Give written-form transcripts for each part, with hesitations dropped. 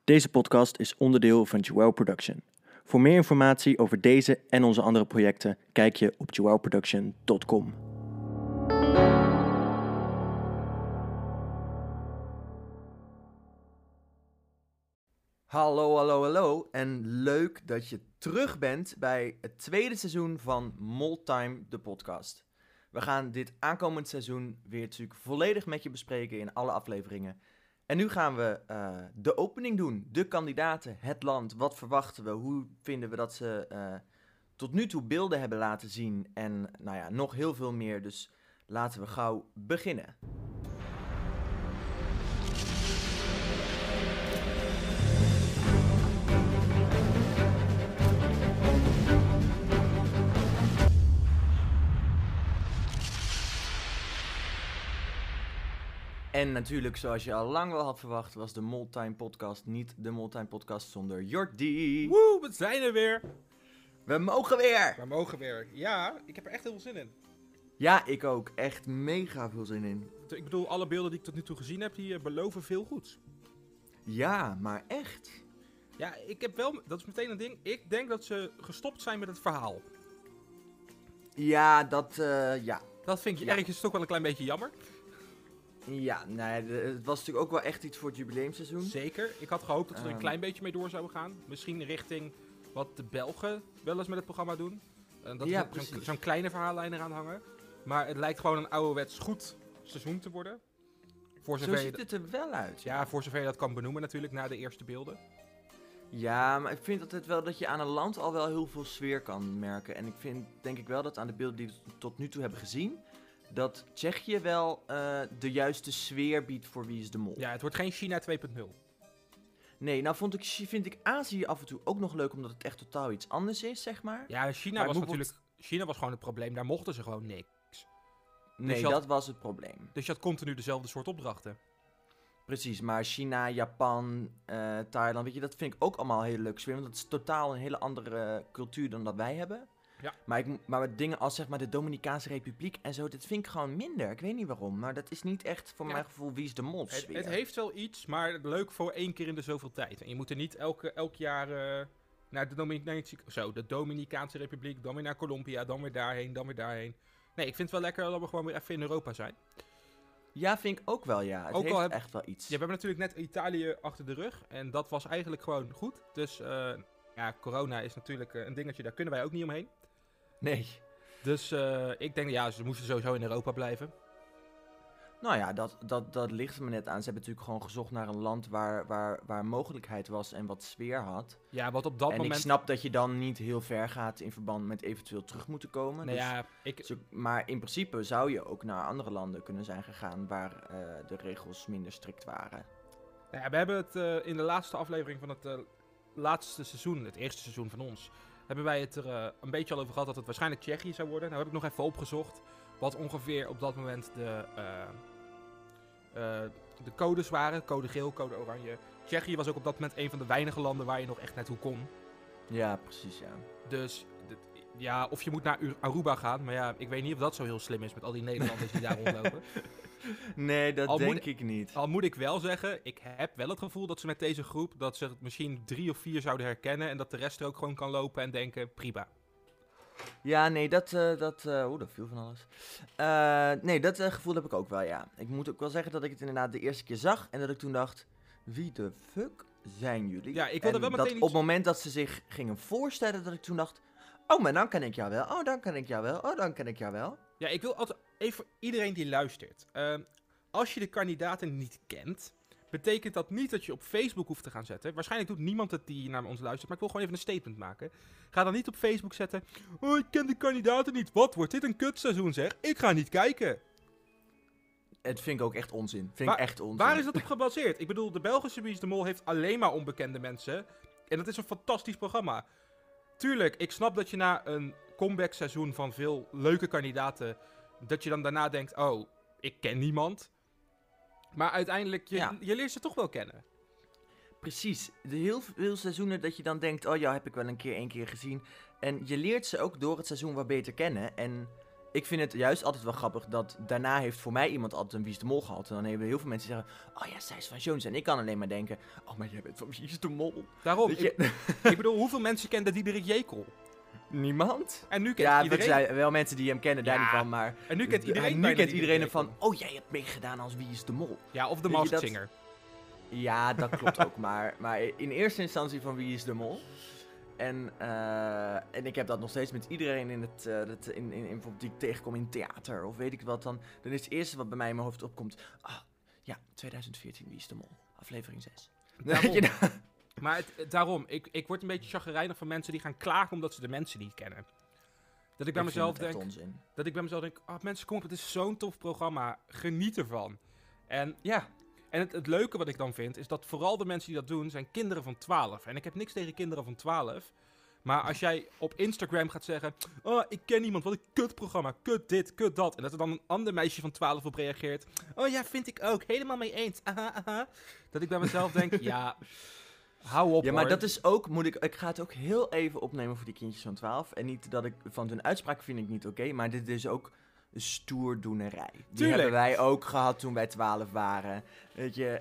Deze podcast is onderdeel van Joel Production. Voor meer informatie over deze en onze andere projecten kijk je op joelproduction.com. Hallo en leuk dat je terug bent bij het tweede seizoen van Moltime, de podcast. We gaan dit aankomend seizoen weer natuurlijk volledig met je bespreken in alle afleveringen. En nu gaan we de opening doen. De kandidaten, het land, wat verwachten we, hoe vinden we dat ze tot nu toe beelden hebben laten zien. En nou ja, nog heel veel meer, dus laten we gauw beginnen. En natuurlijk, zoals je al lang wel had verwacht, was de Moltime podcast niet de Moltime podcast zonder Jordi. Woe, we zijn er weer. We mogen weer! We mogen weer. Ja, ik heb er echt heel veel zin in. Ja, ik ook. Echt mega veel zin in. Ik bedoel, alle beelden die ik tot nu toe gezien heb, die beloven veel goeds. Ja, maar echt. Ja, ik heb wel, dat is meteen een ding, ik denk dat ze gestopt zijn met het verhaal. Ja, ja. Dat vind je ergens toch wel een klein beetje jammer. Ja, nee, het was natuurlijk ook wel echt iets voor het jubileumseizoen. Zeker. Ik had gehoopt dat ze er een klein beetje mee door zouden gaan. Misschien richting wat de Belgen wel eens met het programma doen. Dat ja, er zo'n kleine verhaallijn eraan hangen. Maar het lijkt gewoon een ouderwets goed seizoen te worden. Zo ziet het er wel uit. Ja, voor zover je dat kan benoemen natuurlijk, na de eerste beelden. Ja, maar ik vind altijd wel dat je aan een land al wel heel veel sfeer kan merken. En ik vind, denk ik wel, dat aan de beelden die we tot nu toe hebben gezien, dat Tsjechië wel de juiste sfeer biedt voor Wie is de Mol. Ja, het wordt geen China 2.0. Nee, nou vind ik Azië af en toe ook nog leuk, omdat het echt totaal iets anders is, zeg maar. Ja, China was gewoon het probleem. Daar mochten ze gewoon niks. Nee, dus dat was het probleem. Dus je had continu dezelfde soort opdrachten. Precies, maar China, Japan, Thailand, weet je, dat vind ik ook allemaal heel leuk sfeer. Want dat is totaal een hele andere cultuur dan dat wij hebben. Ja. Maar dingen als zeg maar de Dominicaanse Republiek en zo, dat vind ik gewoon minder. Ik weet niet waarom, maar dat is niet echt voor mijn gevoel Wie is de Mol sfeer. Het heeft wel iets, maar leuk voor 1 keer in de zoveel tijd. En je moet er niet elk jaar naar de Dominicaanse Republiek, dan weer naar Colombia, dan weer daarheen, dan weer daarheen. Nee, ik vind het wel lekker dat we gewoon weer even in Europa zijn. Ja, vind ik ook wel, ja. Het heeft echt wel iets. Ja, we hebben natuurlijk net Italië achter de rug. En dat was eigenlijk gewoon goed. Dus corona is natuurlijk een dingetje, daar kunnen wij ook niet omheen. Nee. Dus ik denk, ja, ze moesten sowieso in Europa blijven. Nou ja, dat ligt me net aan. Ze hebben natuurlijk gewoon gezocht naar een land waar mogelijkheid was en wat sfeer had. Ja, wat op dat moment... En ik snap dat je dan niet heel ver gaat in verband met eventueel terug moeten komen. Nee, maar in principe zou je ook naar andere landen kunnen zijn gegaan waar de regels minder strikt waren. Nou ja, we hebben het in de laatste aflevering van het laatste seizoen, het eerste seizoen van ons, hebben wij het er een beetje al over gehad dat het waarschijnlijk Tsjechië zou worden. Nou heb ik nog even opgezocht wat ongeveer op dat moment de codes waren. Code geel, code oranje. Tsjechië was ook op dat moment een van de weinige landen waar je nog echt naartoe kon. Ja, precies, ja. Dus ja, of je moet naar Aruba gaan. Maar ja, ik weet niet of dat zo heel slim is met al die Nederlanders die daar rondlopen. Nee, dat denk ik niet. Al moet ik wel zeggen, ik heb wel het gevoel dat ze met deze groep, dat ze misschien 3 of 4 zouden herkennen. En dat de rest er ook gewoon kan lopen en denken, prima. Ja, nee, dat viel van alles. Nee, dat gevoel heb ik ook wel, ja. Ik moet ook wel zeggen dat ik het inderdaad de eerste keer zag en dat ik toen dacht, wie de fuck zijn jullie? Ja, ik wilde wel meteen op het moment dat ze zich gingen voorstellen, dat ik toen dacht, oh, maar dan ken ik jou wel. Oh, dan ken ik jou wel. Oh, dan ken ik jou wel. Ja, ik wil altijd even voor iedereen die luistert. Als je de kandidaten niet kent, betekent dat niet dat je op Facebook hoeft te gaan zetten. Waarschijnlijk doet niemand het die naar ons luistert, maar ik wil gewoon even een statement maken. Ga dan niet op Facebook zetten, oh, ik ken de kandidaten niet. Wat wordt dit een kutseizoen zeg? Ik ga niet kijken. Het vind ik ook echt onzin. Waar is dat op gebaseerd? Ik bedoel, de Belgische Wie is de Mol heeft alleen maar onbekende mensen. En dat is een fantastisch programma. Tuurlijk, ik snap dat je na een comeback seizoen van veel leuke kandidaten, dat je dan daarna denkt, oh, ik ken niemand. Maar uiteindelijk, je leert ze toch wel kennen. Precies. Heel veel seizoenen dat je dan denkt, oh ja, heb ik wel één keer gezien. En je leert ze ook door het seizoen wat beter kennen. En ik vind het juist altijd wel grappig dat daarna heeft voor mij iemand altijd een Wie is de Mol gehad. En dan hebben heel veel mensen die zeggen, oh ja, zij is van Jones. En ik kan alleen maar denken, oh, maar jij bent van Wie is de Mol? Daarom, Weet je? ik bedoel, hoeveel mensen kenden Diederik Jekyll? Niemand? En nu kent Ja, iedereen... er zijn wel mensen die hem kennen, daar Ja, niet van, maar... En nu kent iedereen nu bijna kent Diederik iedereen hem Jekyll. van, oh, jij hebt meegedaan als Wie is de Mol? Ja, of de Weet je, Masked dat- Singer. Ja, dat klopt ook, maar in eerste instantie van Wie is de Mol? En ik heb dat nog steeds met iedereen in bijvoorbeeld die ik tegenkom in theater of weet ik wat dan. Dan is het eerste wat bij mij in mijn hoofd opkomt, ja, 2014 Wie is de Mol? Aflevering 6. Daarom. Maar daarom, ik word een beetje chagrijnig van mensen die gaan klagen omdat ze de mensen niet kennen. Dat ik bij mezelf denk, mensen, kom op, het is zo'n tof programma, geniet ervan. En Ja. En het leuke wat ik dan vind, is dat vooral de mensen die dat doen, zijn kinderen van 12. En ik heb niks tegen kinderen van 12. Maar als jij op Instagram gaat zeggen, oh, ik ken iemand, wat een kutprogramma, kut dit, kut dat. En dat er dan een ander meisje van 12 op reageert. Oh ja, vind ik ook, helemaal mee eens. Aha, aha. Dat ik bij mezelf denk, ja, hou op, Ja, maar hoor. dat is ook, ik ga het ook heel even opnemen voor die kindjes van 12. En niet dat ik, van hun uitspraak vind ik niet oké, maar dit is ook stoerdoenerij. Die Tuurlijk. hebben wij ook gehad toen wij 12 waren. Weet je,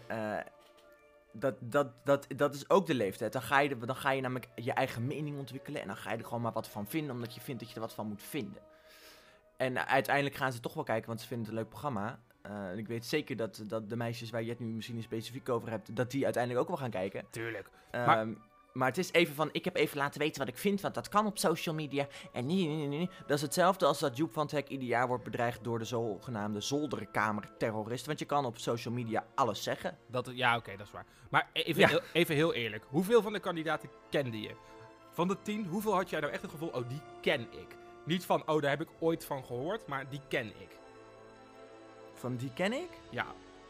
dat is ook de leeftijd. Dan ga je namelijk je eigen mening ontwikkelen en dan ga je er gewoon maar wat van vinden, omdat je vindt dat je er wat van moet vinden. En uiteindelijk gaan ze toch wel kijken, want ze vinden het een leuk programma. Ik weet zeker dat de meisjes waar je het nu misschien specifiek over hebt, dat die uiteindelijk ook wel gaan kijken. Tuurlijk. Maar het is even van, ik heb even laten weten wat ik vind, want dat kan op social media. En nee. Dat is hetzelfde als dat Joep van het Hek ieder jaar wordt bedreigd door de zogenaamde zolderkamerterroristen. Want je kan op social media alles zeggen. Ja, oké, dat is waar. Maar Ja. even heel eerlijk. Hoeveel van de kandidaten kende je? Van de 10, hoeveel had jij nou echt het gevoel, oh, die ken ik? Niet van, oh, daar heb ik ooit van gehoord, maar die ken ik. Van die ken ik? Ja.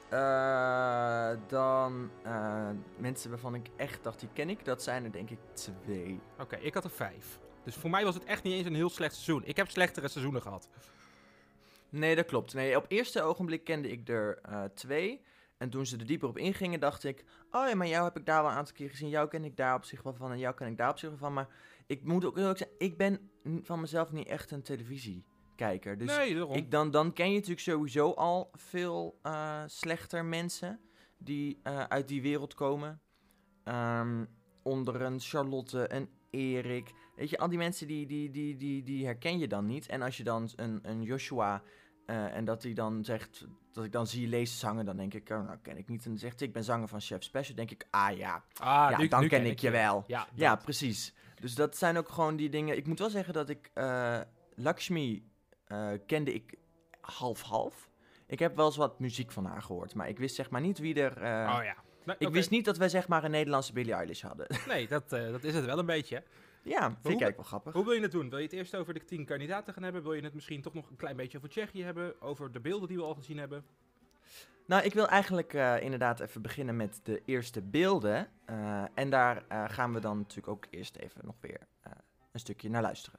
Dan mensen waarvan ik echt dacht, die ken ik, dat zijn er denk ik 2. Oké, ik had er 5. Dus voor mij was het echt niet eens een heel slecht seizoen. Ik heb slechtere seizoenen gehad. Nee, dat klopt. Nee, op eerste ogenblik kende ik er 2. En toen ze er dieper op ingingen, dacht ik, oh ja, maar jou heb ik daar wel een aantal keer gezien. Jou ken ik daar op zich wel van en jou ken ik daar op zich wel van. Maar ik moet ook zeggen, ik ben van mezelf niet echt een televisiekijker. Dus Nee, daarom. dan ken je natuurlijk sowieso al veel slechter mensen die uit die wereld komen. Onder een Charlotte, een Erik. Weet je, al die mensen die herken je dan niet. En als je dan een Joshua en dat hij dan zegt, dat ik dan zie je lezen zangen, dan denk ik, oh, nou ken ik niet. En dan zegt hij, ik ben zanger van Chef Special. Dan denk ik, dan ken ik je wel. Ja, precies. Dus dat zijn ook gewoon die dingen. Ik moet wel zeggen dat ik Lakshmi kende ik half-half. Ik heb wel eens wat muziek van haar gehoord, maar ik wist zeg maar niet wie er... Oh ja. Ik wist niet dat wij zeg maar een Nederlandse Billie Eilish hadden. Nee, dat is het wel een beetje. Hè? Ja, vind ik eigenlijk wel grappig. Hoe wil je het doen? Wil je het eerst over de 10 kandidaten gaan hebben? Wil je het misschien toch nog een klein beetje over Tsjechië hebben? Over de beelden die we al gezien hebben? Nou, ik wil eigenlijk inderdaad even beginnen met de eerste beelden. En daar gaan we dan natuurlijk ook eerst even nog weer een stukje naar luisteren.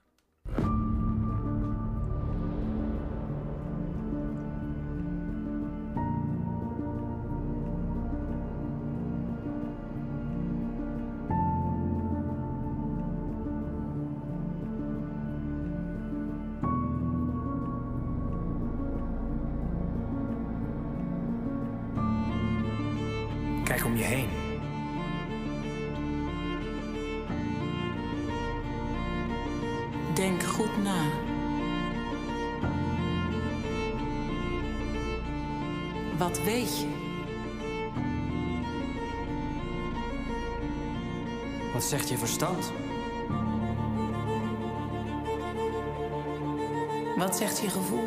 Kijk om je heen. Denk goed na. Wat weet je? Wat zegt je verstand? Wat zegt je gevoel?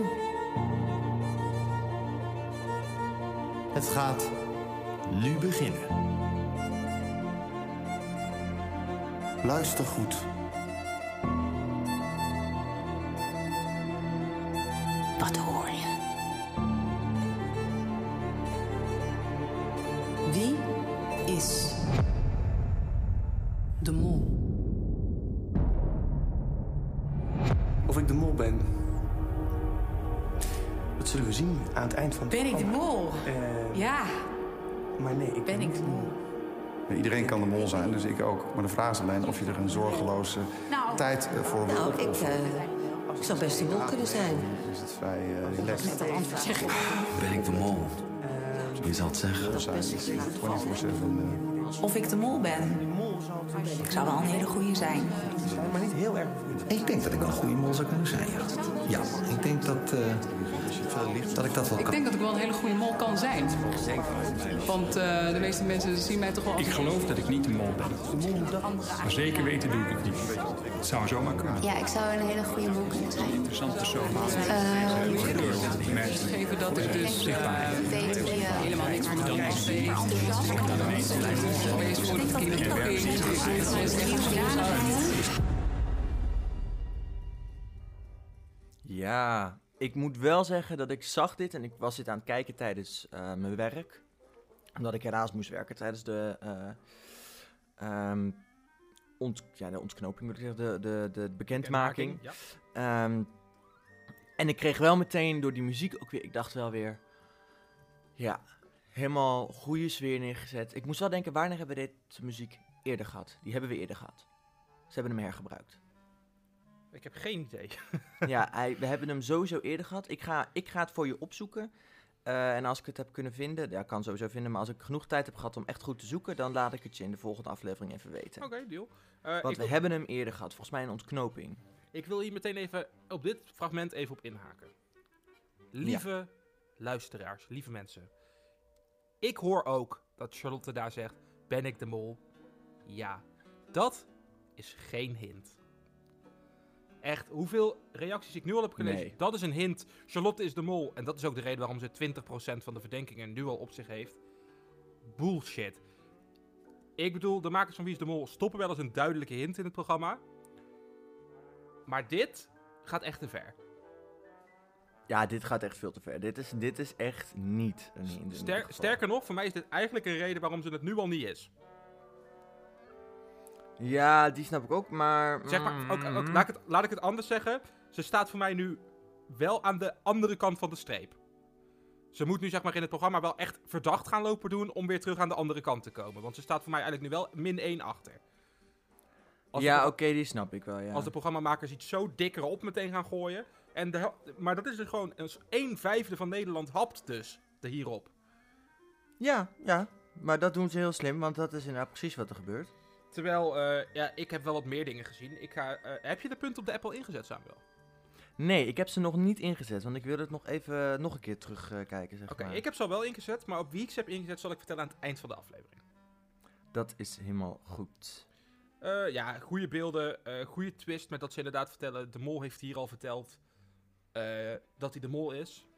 Het gaat nu beginnen. Luister goed. Wat hoor je? Wie is de mol? Of ik de mol ben, dat zullen we zien aan het eind van het Ben ik de mol? Ja, Maar nee, ik ben ik de mol. Iedereen kan de mol zijn, dus ik ook. Maar de vraag is alleen of je er een zorgeloze tijd voor wil opofferen. Ik zou best de mol kunnen zijn. Is het vrij relaxed. Met dat antwoord zeg ik. Ben ik de mol? Wie zal het zeggen? Dat is 24/7. Of ik de mol ben. Ik zou wel een hele goeie zijn. Maar niet heel erg vriendelijk. Ik denk dat ik wel een goede mol zou kunnen zijn, ja. Ja, ik denk dat ik dat wel Ik kan. denk dat ik wel een hele goede mol kan zijn. Want de meeste mensen zien mij toch wel als... Ik geloof dat ik niet de mol ben. Maar zeker weten doe ik het niet. Het zou zomaar kunnen. Ja, ik zou een hele goede mol kunnen zijn. Interessant persoon. mensen geven dat ik dus Weet hoe je... helemaal niks meer dan als geweest voor de kindertherapie. Ja, ik moet wel zeggen dat ik zag dit en ik was dit aan het kijken tijdens mijn werk. Omdat ik helaas moest werken tijdens de de ontknoping, moet ik zeggen, de bekendmaking. Ja. En ik kreeg wel meteen door die muziek ook weer, ik dacht wel weer, ja, helemaal goede sfeer neergezet. Ik moest wel denken, wanneer hebben we deze muziek eerder gehad? Die hebben we eerder gehad. Ze hebben hem hergebruikt. Ik heb geen idee. Ja, we hebben hem sowieso eerder gehad. Ik ga het voor je opzoeken. En als ik het heb kunnen vinden, ja, ik kan sowieso vinden, maar als ik genoeg tijd heb gehad om echt goed te zoeken, dan laat ik het je in de volgende aflevering even weten. Oké, deal. Want we hebben hem eerder gehad, volgens mij een ontknoping. Ik wil hier meteen even op dit fragment even op inhaken. Lieve luisteraars, lieve mensen. Ik hoor ook dat Charlotte daar zegt, ben ik de mol? Ja, dat is geen hint. Echt, hoeveel reacties ik nu al heb gelezen, Nee. dat is een hint. Charlotte is de mol. En dat is ook de reden waarom ze 20% van de verdenkingen nu al op zich heeft. Bullshit. Ik bedoel, de makers van Wie is de Mol stoppen wel eens een duidelijke hint in het programma. Maar dit gaat echt te ver. Ja, dit gaat echt veel te ver. Dit is echt niet een hint. in ieder geval. Sterker nog, voor mij is dit eigenlijk een reden waarom ze het nu al niet is. Ja, die snap ik ook, maar... Zeg maar, ook, laat ik het anders zeggen. Ze staat voor mij nu wel aan de andere kant van de streep. Ze moet nu zeg maar in het programma wel echt verdacht gaan lopen doen om weer terug aan de andere kant te komen. Want ze staat voor mij eigenlijk nu wel -1 achter. Ja, oké, die snap ik wel, ja. Als de programmamakers iets zo dikker op meteen gaan gooien. Maar dat is dus gewoon 1/5 van Nederland hapt dus hierop. Ja, maar dat doen ze heel slim, want dat is inderdaad precies wat er gebeurt. Terwijl, ik heb wel wat meer dingen gezien. Heb je de punt op de app al ingezet, Samuel? Nee, ik heb ze nog niet ingezet, want ik wil het nog een keer terugkijken, zeg Oké, maar. ik heb ze al wel ingezet, maar op wie ik ze heb ingezet zal ik vertellen aan het eind van de aflevering. Dat is helemaal goed. Goede beelden, goede twist met dat ze inderdaad vertellen. De mol heeft hier al verteld dat hij de mol is.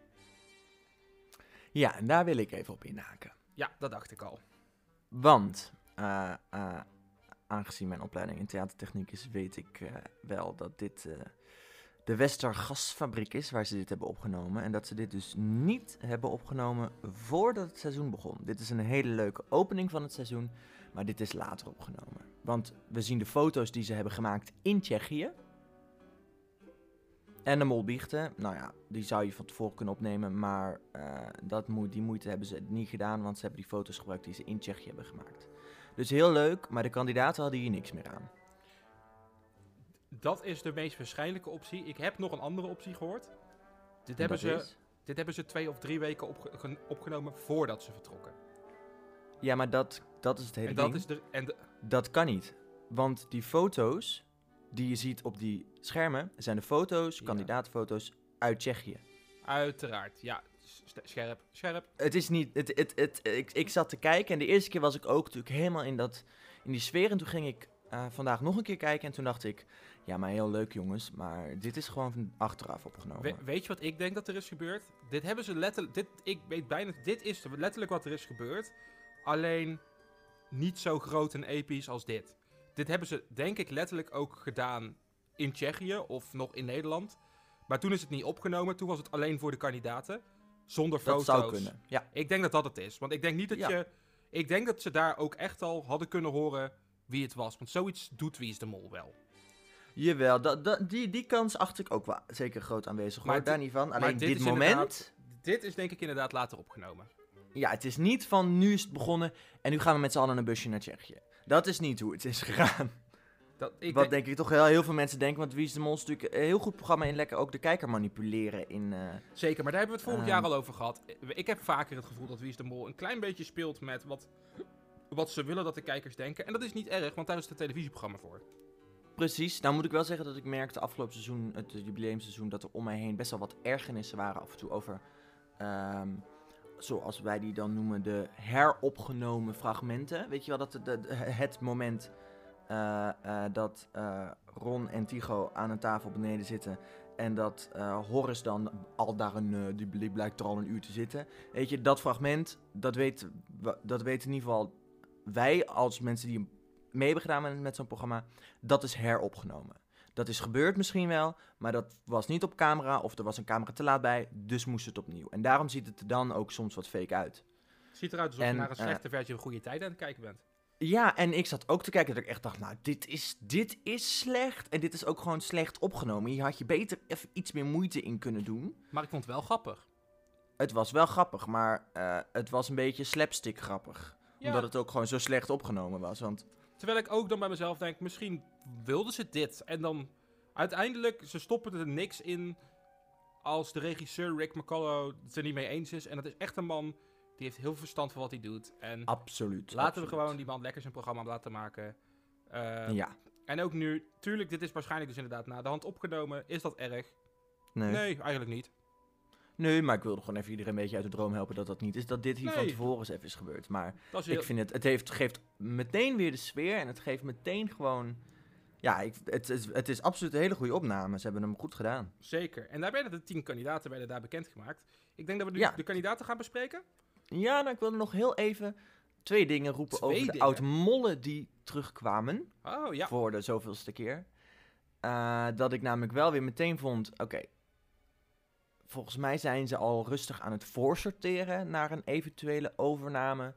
Ja, en daar wil ik even op inhaken. Ja, dat dacht ik al. Want, aangezien mijn opleiding in theatertechniek is, weet ik wel dat dit de Westergasfabriek is waar ze dit hebben opgenomen. En dat ze dit dus niet hebben opgenomen voordat het seizoen begon. Dit is een hele leuke opening van het seizoen, maar dit is later opgenomen. Want we zien de foto's die ze hebben gemaakt in Tsjechië. En de mol biechten, nou ja, die zou je van tevoren kunnen opnemen, maar die moeite hebben ze niet gedaan, want ze hebben die foto's gebruikt die ze in Tsjechië hebben gemaakt. Dus heel leuk, maar de kandidaten hadden hier niks meer aan. Dat is de meest waarschijnlijke optie. Ik heb nog een andere optie gehoord. Dit hebben ze 2 of 3 weken opgenomen voordat ze vertrokken. Ja, maar dat is het hele ding. Dat kan niet, want die foto's die je ziet op die schermen zijn de foto's, kandidaatfoto's uit Tsjechië. Uiteraard, ja. Scherp. Het is niet... Ik zat te kijken en de eerste keer was ik ook natuurlijk helemaal in die sfeer. En toen ging ik vandaag nog een keer kijken en toen dacht ik... Ja, maar heel leuk jongens, maar dit is gewoon van achteraf opgenomen. Weet je wat ik denk dat er is gebeurd? Dit hebben ze letterlijk... Dit is letterlijk wat er is gebeurd. Alleen niet zo groot en episch als dit. Dit hebben ze denk ik letterlijk ook gedaan in Tsjechië of nog in Nederland. Maar toen is het niet opgenomen. Toen was het alleen voor de kandidaten. Zonder foto's. Dat zou kunnen, ja. Ik denk dat dat het is. Want ik denk niet dat ik denk dat ze daar ook echt al hadden kunnen horen wie het was. Want zoiets doet Wie is de Mol wel. Jawel, die kans acht ik ook wel zeker groot aanwezig. Hoor, daar niet van. Alleen dit moment... Dit is denk ik inderdaad later opgenomen. Ja, het is niet van nu is het begonnen en nu gaan we met z'n allen een busje naar Tsjechië. Dat is niet hoe het is gegaan. Wat denk ik toch heel veel mensen denken, want Wie is de Mol is natuurlijk een heel goed programma in lekker ook de kijker manipuleren. Zeker, maar daar hebben we het vorig jaar al over gehad. Ik heb vaker het gevoel dat Wie is de Mol een klein beetje speelt met wat ze willen dat de kijkers denken. En dat is niet erg, want daar is het televisieprogramma voor. Precies. Nou moet ik wel zeggen dat ik merkte afgelopen seizoen, het jubileumseizoen, dat er om mij heen best wel wat ergernissen waren af en toe over, zoals wij die dan noemen, de heropgenomen fragmenten. Weet je wel, het moment dat Ron en Tycho aan een tafel beneden zitten en dat Horace dan al daar die blijkt er al een uur te zitten. Weet je, dat fragment, dat weten in ieder geval wij als mensen die mee hebben gedaan met zo'n programma, dat is heropgenomen. Dat is gebeurd misschien wel, maar dat was niet op camera of er was een camera te laat bij, dus moest het opnieuw. En daarom ziet het er dan ook soms wat fake uit. Het ziet eruit alsof je naar een slechte versie van Goede Tijden aan het kijken bent. Ja, en ik zat ook te kijken dat ik echt dacht, nou, dit is slecht. En dit is ook gewoon slecht opgenomen. Hier had je beter even iets meer moeite in kunnen doen. Maar ik vond het wel grappig. Het was wel grappig, maar het was een beetje slapstick grappig. Ja. Omdat het ook gewoon zo slecht opgenomen was, want... Terwijl ik ook dan bij mezelf denk, misschien wilden ze dit. En dan uiteindelijk, ze stoppen er niks in als de regisseur Rick McCullough het er niet mee eens is. En dat is echt een man die heeft heel veel verstand van wat hij doet. En absoluut. Laten we gewoon die man lekker zijn programma laten maken. Ja. En ook nu, tuurlijk, dit is waarschijnlijk dus inderdaad na de hand opgenomen. Is dat erg? Nee, eigenlijk niet. Nee, maar ik wilde gewoon even iedereen een beetje uit de droom helpen dat dat niet is. Dat dit hier van tevoren eens even is gebeurd. Maar ik vind het geeft meteen weer de sfeer en het geeft meteen gewoon... Ja, het is absoluut een hele goede opname. Ze hebben hem goed gedaan. Zeker. En daar werden de 10 kandidaten daar bekendgemaakt. Ik denk dat we nu de kandidaten gaan bespreken. Ja, nou, ik wilde nog heel even 2 dingen roepen over de oud-mollen die terugkwamen. Oh, ja. Voor de zoveelste keer. Dat ik namelijk wel weer meteen vond, oké, volgens mij zijn ze al rustig aan het voorsorteren naar een eventuele overname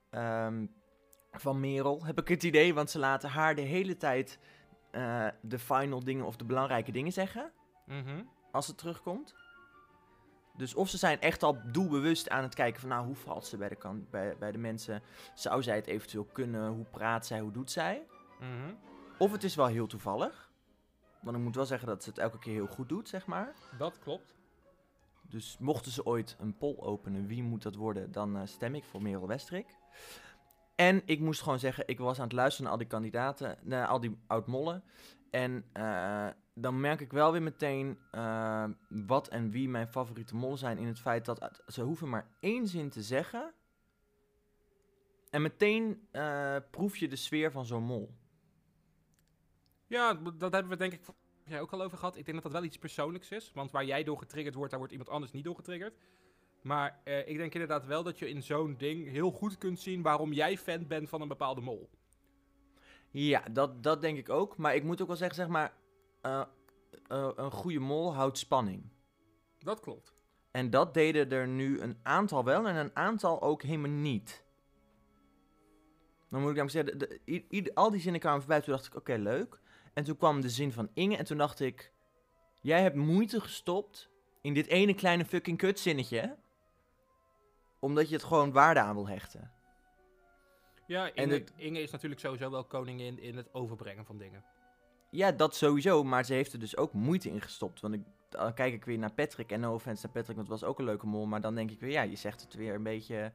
van Merel. Heb ik het idee, want ze laten haar de hele tijd de final dingen of de belangrijke dingen zeggen. Als het terugkomt. Dus of ze zijn echt al doelbewust aan het kijken van, nou, hoe valt ze bij de mensen? Zou zij het eventueel kunnen? Hoe praat zij? Hoe doet zij? Of het is wel heel toevallig. Want ik moet wel zeggen dat ze het elke keer heel goed doet, zeg maar. Dat klopt. Dus mochten ze ooit een poll openen, wie moet dat worden, dan stem ik voor Merel Westrik. En ik moest gewoon zeggen, ik was aan het luisteren naar al die kandidaten, naar al die oud-mollen. En dan merk ik wel weer meteen wat en wie mijn favoriete mollen zijn in het feit dat ze hoeven maar 1 zin te zeggen. En meteen proef je de sfeer van zo'n mol. Ja, dat hebben we denk ik jij ook al over gehad. Ik denk dat dat wel iets persoonlijks is. Want waar jij door getriggerd wordt, daar wordt iemand anders niet door getriggerd. Maar ik denk inderdaad wel dat je in zo'n ding heel goed kunt zien waarom jij fan bent van een bepaalde mol. Ja, dat denk ik ook. Maar ik moet ook wel zeggen, zeg maar, een goede mol houdt spanning. Dat klopt. En dat deden er nu een aantal wel en een aantal ook helemaal niet. Dan moet ik namelijk zeggen, al die zinnen kwamen voorbij, toen dacht ik, oké, leuk. En toen kwam de zin van Inge en toen dacht ik, jij hebt moeite gestopt in dit ene kleine fucking kutzinnetje, omdat je het gewoon waarde aan wil hechten. Ja, Inge is natuurlijk sowieso wel koningin in het overbrengen van dingen. Ja, dat sowieso, maar ze heeft er dus ook moeite in gestopt. Want dan kijk ik weer naar Patrick, en no offense naar Patrick, want het was ook een leuke mol, maar dan denk ik weer, ja, je zegt het weer een beetje,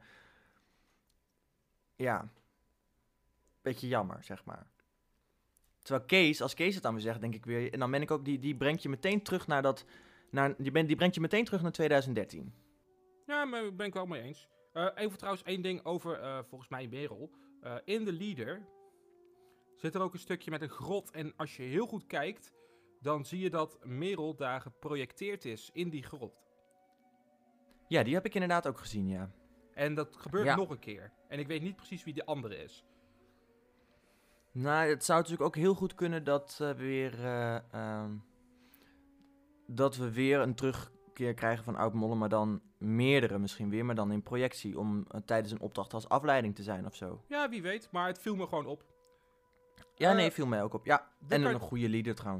ja, een beetje jammer, zeg maar. Terwijl als Kees het dan weer zegt, denk ik weer, en dan ben ik ook, die brengt je meteen terug die brengt je meteen terug naar 2013. Ja, maar daar ben ik wel mee eens. Even trouwens 1 ding over, volgens mij, Merel. In de leader zit er ook een stukje met een grot. En als je heel goed kijkt, dan zie je dat Merel daar geprojecteerd is in die grot. Ja, die heb ik inderdaad ook gezien, ja. En dat gebeurt nog een keer. En ik weet niet precies wie de andere is. Nou, het zou natuurlijk ook heel goed kunnen dat we weer een terugkeer krijgen van oud-mollen, maar dan meerdere misschien weer, maar dan in projectie, om tijdens een opdracht als afleiding te zijn of zo. Ja, wie weet, maar het viel me gewoon op. Ja, nee, viel mij ook op. Ja, en een goede leader trouwens.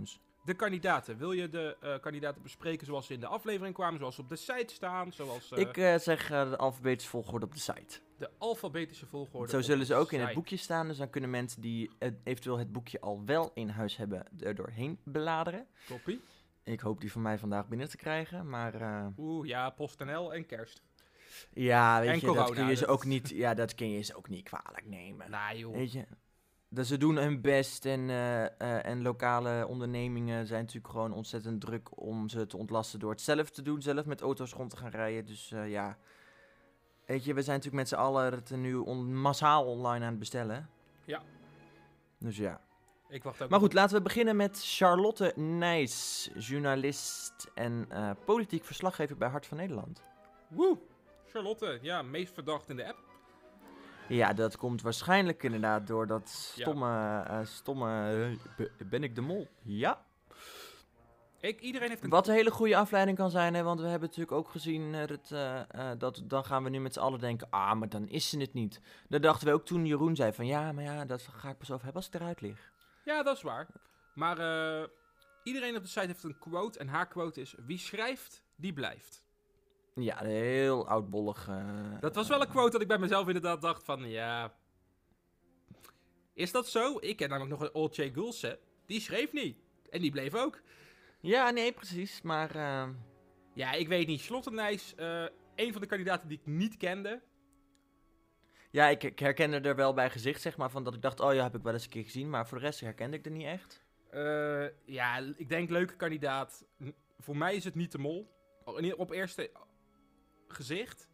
de kandidaten. Wil je de kandidaten bespreken zoals ze in de aflevering kwamen, zoals ze op de site staan? Zoals, Ik zeg de alfabetische volgorde op de site. de alfabetische volgorde. Zo op zullen de ze ook in het site. boekje staan. Dus dan kunnen mensen die eventueel het boekje al wel in huis hebben, er doorheen bladeren. Toppie. Ik hoop die van mij vandaag binnen te krijgen. Maar Oeh, ja, PostNL en kerst. ja, weet En je, corona, dat kun je ze dat ook niet, dat kun je ze ook niet kwalijk nemen. Nou joh. Weet je, dus ze doen hun best en lokale ondernemingen zijn natuurlijk gewoon ontzettend druk om ze te ontlasten door het zelf te doen, zelf met auto's rond te gaan rijden. Dus ja, weet je, we zijn natuurlijk met z'n allen het nu massaal online aan het bestellen. Ja. Dus ja. Ik wacht ook Maar nog goed, laten we beginnen met Charlotte Nijs, journalist en politiek verslaggever bij Hart van Nederland. Woe! Charlotte, ja, meest verdacht in de app. Ja, dat komt waarschijnlijk inderdaad door dat stomme ben ik de mol? Ja. Iedereen heeft een... Wat een hele goede afleiding kan zijn, hè, want we hebben natuurlijk ook gezien dat dan gaan we nu met z'n allen denken, maar dan is ze het niet. Dat dachten we ook toen Jeroen zei van, ja, dat ga ik pas over hebben als ik eruit lig. Ja, dat is waar. Maar iedereen op de site heeft een quote en haar quote is, wie schrijft, die blijft. Ja, een heel oudbollig. Dat was wel een quote dat ik bij mezelf inderdaad dacht van, ja... Is dat zo? Ik ken namelijk nog een Olcay Gülse. Die schreef niet. En die bleef ook. Ja, nee, precies, maar... Ja, ik weet niet. Charlotte Nijs, een van de kandidaten die ik niet kende. Ja, ik herkende er wel bij gezicht, zeg maar, van dat ik dacht, oh ja, heb ik wel eens een keer gezien, maar voor de rest herkende ik er niet echt. Ja, ik denk leuke kandidaat. Voor mij is het niet de mol. Op eerste gezicht.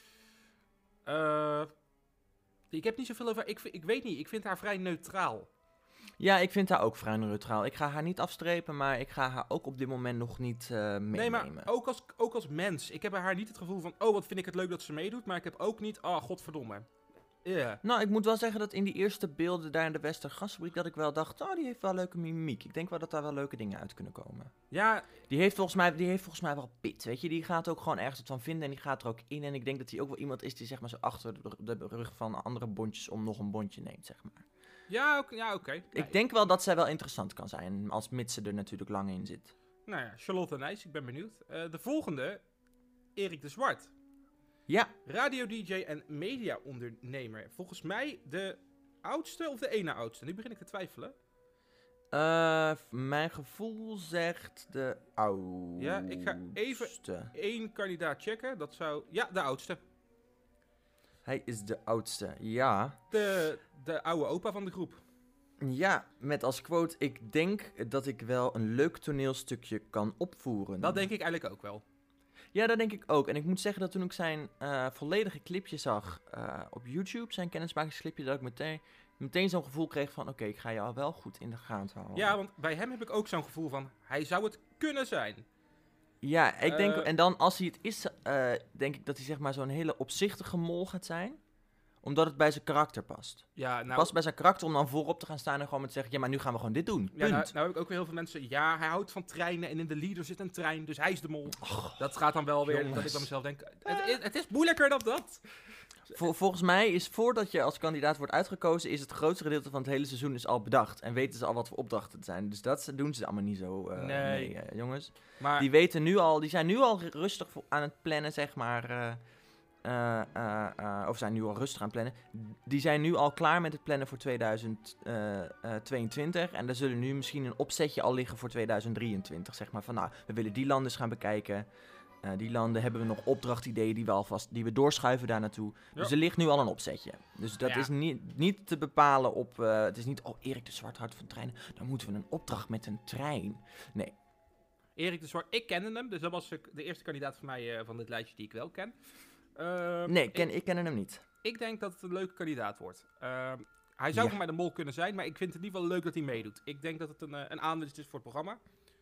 Ik heb niet zoveel over... Ik weet niet, ik vind haar vrij neutraal. Ja, ik vind haar ook vrij neutraal. Ik ga haar niet afstrepen, maar ik ga haar ook op dit moment nog niet meenemen. Nee, maar ook als mens. Ik heb bij haar niet het gevoel van, wat vind ik het leuk dat ze meedoet. Maar ik heb ook niet, godverdomme. Yeah. Nou, ik moet wel zeggen dat in die eerste beelden daar in de Westergasfabriek, dat ik wel dacht, die heeft wel leuke mimiek. Ik denk wel dat daar wel leuke dingen uit kunnen komen. Ja. Die heeft volgens mij wel pit, weet je. Die gaat ook gewoon ergens wat van vinden en die gaat er ook in. En ik denk dat hij ook wel iemand is die zeg maar zo achter de rug van andere bondjes om nog een bondje neemt, zeg maar. Ja, oké. Ik denk wel dat zij wel interessant kan zijn, als mits ze er natuurlijk lang in zit. Nou ja, Charlotte Nijs, ik ben benieuwd. De volgende, Erik de Zwart. Ja. Radio-dj en media-ondernemer. Volgens mij de oudste of de ene oudste? Nu begin ik te twijfelen. Mijn gevoel zegt de oudste. Ja, ik ga even één kandidaat checken. Dat zou... Ja, de oudste. Hij is de oudste, ja. De oude opa van de groep. Ja, met als quote, ik denk dat ik wel een leuk toneelstukje kan opvoeren. Dat denk ik eigenlijk ook wel. Ja, dat denk ik ook. En ik moet zeggen dat toen ik zijn volledige clipje zag op YouTube, zijn kennismakingsclipje, dat ik meteen zo'n gevoel kreeg van, oké, ik ga jou wel goed in de gaten houden. Ja, want bij hem heb ik ook zo'n gevoel van, hij zou het kunnen zijn. Ja, ik denk, en dan als hij het is, denk ik dat hij zeg maar zo'n hele opzichtige mol gaat zijn. Omdat het bij zijn karakter past. Ja, nou... Past bij zijn karakter om dan voorop te gaan staan en gewoon met te zeggen, ja, maar nu gaan we gewoon dit doen. Ja, Punt. nou heb ik ook weer heel veel mensen, ja, hij houdt van treinen en in de leader zit een trein, dus hij is de mol. Dat gaat dan wel weer, jongens. dat ik bij mezelf denk, het is moeilijker dan dat. Volgens mij is voordat je als kandidaat wordt uitgekozen, is het grootste gedeelte van het hele seizoen is al bedacht. En weten ze al wat voor opdrachten het zijn. Dus dat doen ze allemaal niet zo, nee, jongens. Maar... Die zijn nu al rustig aan het plannen, zeg maar. Of zijn nu al rustig aan het plannen. Die zijn nu al klaar met het plannen voor 2022. En er zullen nu misschien een opzetje al liggen voor 2023. Zeg maar van, nou, we willen die landen eens gaan bekijken. Die landen hebben we nog opdrachtideeën die we doorschuiven daar naartoe. Ja. Dus er ligt nu al een opzetje. Dus dat is niet te bepalen op... het is niet, Erik de Zwart, Hart van treinen. Dan moeten we een opdracht met een trein. Nee. Erik de Zwart, ik kende hem. Dus dat was de eerste kandidaat van mij van dit lijstje die ik wel ken. Nee, ik ken hem niet. Ik denk dat het een leuke kandidaat wordt. Hij zou voor mij de mol kunnen zijn, maar ik vind het niet wel leuk dat hij meedoet. Ik denk dat het een aanwinst is voor het programma.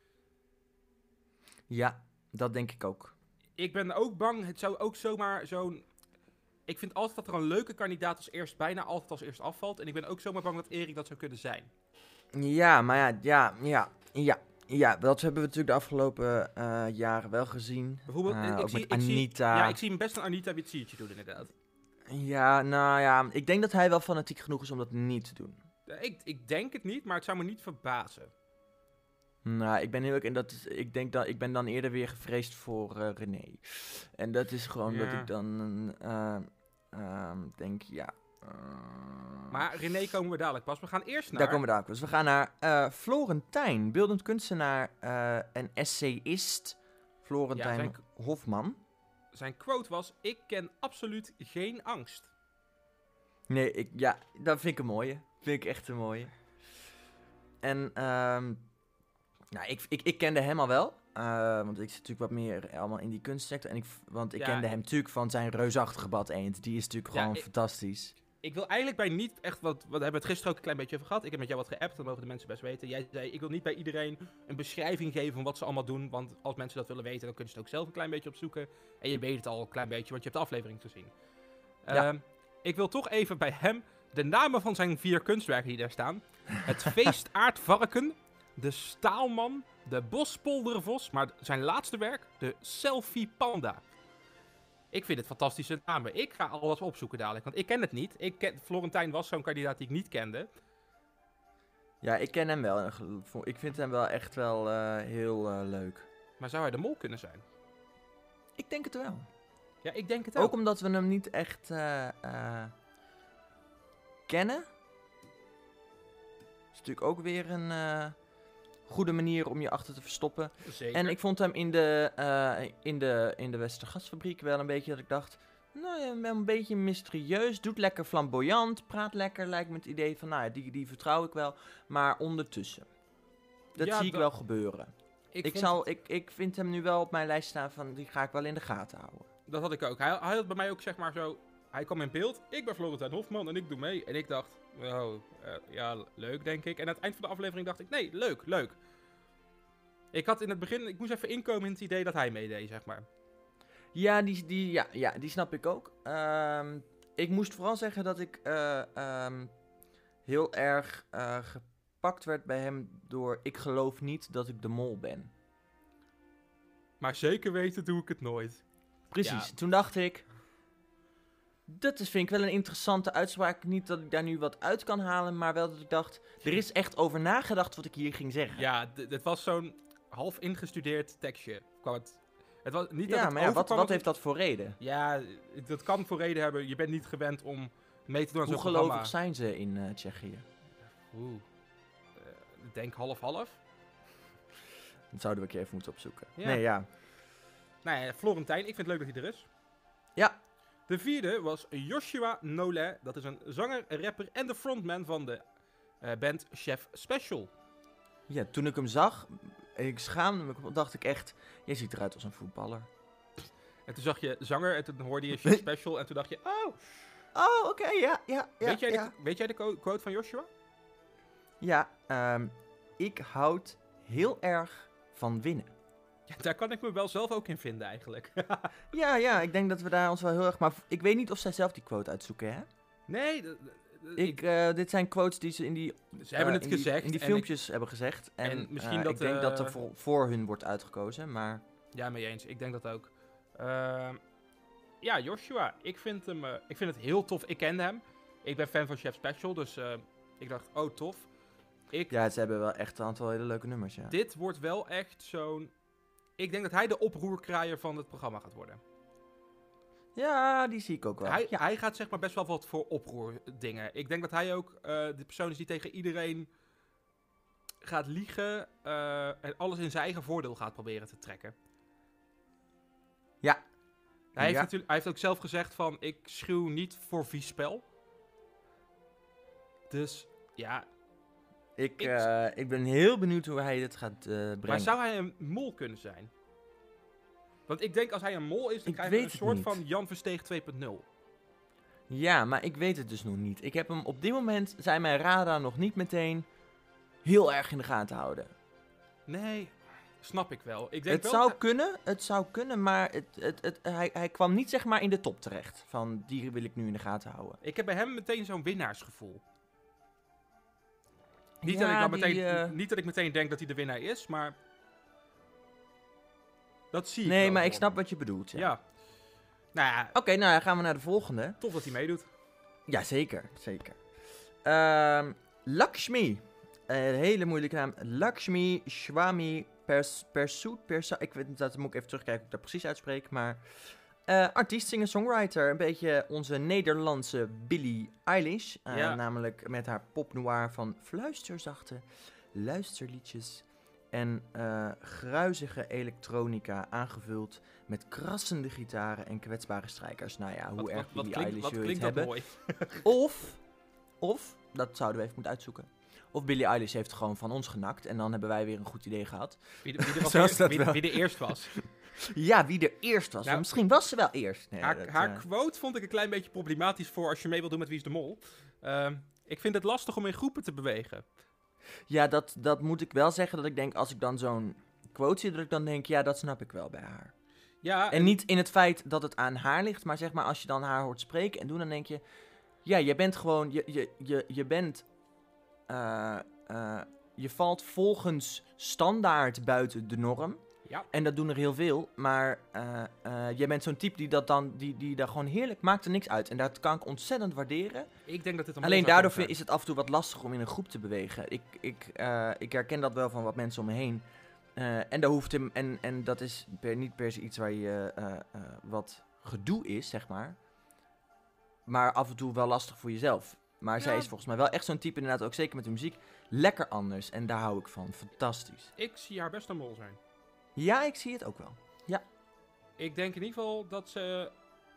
Ja, dat denk ik ook. Ik ben ook bang, het zou ook zomaar zo'n... Ik vind altijd dat er een leuke kandidaat bijna altijd als eerst afvalt. En ik ben ook zomaar bang dat Erik dat zou kunnen zijn. Ja, maar ja, dat hebben we natuurlijk de afgelopen jaren wel gezien. Bijvoorbeeld, met Anita. Ik zie hem best een Anita Witsiertje doen, inderdaad. Ja, nou ja, ik denk dat hij wel fanatiek genoeg is om dat niet te doen. Ik denk het niet, maar het zou me niet verbazen. Nou, ik ben heel erg in dat. Ik ben dan eerder weer gevreesd voor René. En dat is gewoon dat ik dan denk, Maar René komen we dadelijk pas. We gaan eerst naar... Daar komen we dadelijk. Dus we gaan naar Florentijn, beeldend kunstenaar en essayist. Florentijn Hofman. Zijn quote was: ik ken absoluut geen angst. Nee, dat vind ik een mooie. Vind ik echt een mooie. En ik kende hem al wel. Want ik zit natuurlijk wat meer allemaal in die kunstsector. Want ik kende hem natuurlijk van zijn reusachtige bad eend. Die is natuurlijk gewoon fantastisch. Ik wil eigenlijk bij niet echt we hebben het gisteren ook een klein beetje over gehad. Ik heb met jou wat geappt, dat mogen de mensen best weten. Jij zei, ik wil niet bij iedereen een beschrijving geven van wat ze allemaal doen. Want als mensen dat willen weten, dan kunnen ze het ook zelf een klein beetje opzoeken. En je weet het al een klein beetje, want je hebt de aflevering gezien. Ik wil toch even bij hem de namen van zijn 4 kunstwerken die daar staan. Het feestaardvarken, de staalman, de bospoldervos, maar zijn laatste werk, de selfie panda. Ik vind het fantastische namen. Ik ga alles opzoeken dadelijk, want ik ken het niet. Florentijn was zo'n kandidaat die ik niet kende. Ja, ik ken hem wel. Ik vind hem wel echt wel heel leuk. Maar zou hij de mol kunnen zijn? Ik denk het wel. Ja, ik denk het ook. Ook omdat we hem niet echt kennen. Dat is natuurlijk ook weer een goede manier om je achter te verstoppen. Zeker. En ik vond hem in de Westergasfabriek wel een beetje dat ik dacht... Nou ja, wel een beetje mysterieus. Doet lekker flamboyant. Praat lekker, lijkt me het idee van... Nou ja, die vertrouw ik wel. Maar ondertussen. Dat zie ik wel gebeuren. Ik vind hem nu wel op mijn lijst staan van... Die ga ik wel in de gaten houden. Dat had ik ook. Hij had bij mij ook zeg maar zo... Hij kwam in beeld. Ik ben Florentijn Hofman en ik doe mee. En ik dacht... leuk denk ik. En aan het eind van de aflevering dacht ik... Nee, leuk. Ik had in het begin... Ik moest even inkomen in het idee dat hij meedeed, zeg maar. Ja, die snap ik ook. Ik moest vooral zeggen dat ik heel erg gepakt werd bij hem door... Ik geloof niet dat ik de mol ben. Maar zeker weten doe ik het nooit. Precies. Ja. Toen dacht ik... vind ik wel een interessante uitspraak. Niet dat ik daar nu wat uit kan halen, maar wel dat ik dacht... Er is echt over nagedacht wat ik hier ging zeggen. Ja, dit was zo'n half ingestudeerd tekstje. Het was niet wat heeft dat voor reden? Ja, dat kan voor reden hebben. Je bent niet gewend om mee te doen aan zo'n programma. Hoe gelovig zijn ze in Tsjechië? Ik denk half-half. Dat zouden we een keer even moeten opzoeken. Ja. Nee, ja. Nou ja, Florentijn, ik vind het leuk dat hij er is. Ja. De 4e was Joshua Nollet. Dat is een zanger, rapper en de frontman van de band Chef Special. Ja, toen ik hem zag, ik schaamde me, dacht ik echt... Jij ziet eruit als een voetballer. En toen zag je zanger en toen hoorde je Chef Special en toen dacht je... Oh, oké, ja. Weet jij de quote van Joshua? Ja, ik houd heel erg van winnen. Ja, daar kan ik me wel zelf ook in vinden eigenlijk. ja, ik denk dat we daar ons wel heel erg... Maar ik weet niet of zij zelf die quote uitzoeken, hè? Nee, dit zijn quotes die ze in die... Ze hebben het gezegd. In die filmpjes hebben gezegd. En misschien ik denk dat er voor hun wordt uitgekozen, maar... Ja, mee eens. Ik denk dat ook. Ja, Joshua. Ik vind het heel tof. Ik kende hem. Ik ben fan van Chef Special, dus ik dacht, oh, tof. Ja, ze hebben wel echt een aantal hele leuke nummers, ja. Dit wordt wel echt zo'n... Ik denk dat hij de oproerkraaier van het programma gaat worden. Ja, die zie ik ook wel. Hij gaat zeg maar best wel wat voor oproer dingen. Ik denk dat hij ook de persoon is die tegen iedereen gaat liegen en alles in zijn eigen voordeel gaat proberen te trekken. Ja. Hij heeft ook zelf gezegd van, ik schuw niet voor vies spel. Dus, ja... Ik ben heel benieuwd hoe hij dit gaat brengen. Maar zou hij een mol kunnen zijn? Want ik denk als hij een mol is, dan krijgen we een soort van Jan Versteeg 2.0. Ja, maar ik weet het dus nog niet. Ik heb hem op dit moment, zijn mijn radar nog niet meteen heel erg in de gaten houden. Nee, snap ik wel. Ik denk het zou kunnen, maar hij kwam niet zeg maar in de top terecht. Van die wil ik nu in de gaten houden. Ik heb bij hem meteen zo'n winnaarsgevoel. Niet dat ik meteen denk dat hij de winnaar is, maar... Dat zie ik wel. Nee, maar ik snap wat je bedoelt. Ja. Nou ja... Oké, nou dan gaan we naar de volgende. Tof dat hij meedoet. Ja, zeker. Lakshmi. hele moeilijke naam. Lakshmi Swami Persoot. Ik weet niet, dat moet ik even terugkijken hoe ik dat precies uitspreek. Maar artiest, singer, songwriter. Een beetje onze Nederlandse Billie Eilish. Namelijk met haar popnoir van fluisterzachte luisterliedjes. En gruizige elektronica aangevuld met krassende gitaren en kwetsbare strijkers. Nou ja, hoe erg Billie Eilish wil je het hebben. Mooi. Of, dat zouden we even moeten uitzoeken. Of Billie Eilish heeft gewoon van ons genakt en dan hebben wij weer een goed idee gehad. Wie de eerst was. Ja, wie er eerst was. Nou, misschien was ze wel eerst. Nee, haar quote vond ik een klein beetje problematisch voor als je mee wil doen met Wie is de Mol. Ik vind het lastig om in groepen te bewegen. Ja, dat moet ik wel zeggen. Dat ik denk, als ik dan zo'n quote zie, dat ik dan denk, ja, dat snap ik wel bij haar. Ja, en niet in het feit dat het aan haar ligt, maar zeg maar, als je dan haar hoort spreken en doen, dan denk je, ja, je bent gewoon, je bent, je valt volgens standaard buiten de norm. Ja. En dat doen er heel veel, maar jij bent zo'n type die daar gewoon heerlijk, maakt er niks uit. En dat kan ik ontzettend waarderen. Ik denk dat dit alleen daardoor is het af en toe wat lastig om in een groep te bewegen. Ik herken dat wel van wat mensen om me heen. En dat hoeft en dat is niet per se iets waar je wat gedoe is, zeg maar. Maar af en toe wel lastig voor jezelf. Maar zij is volgens mij wel echt zo'n type, inderdaad ook zeker met de muziek, lekker anders. En daar hou ik van. Fantastisch. Ik zie haar best een mol zijn. Ja, ik zie het ook wel. Ja. Ik denk in ieder geval dat ze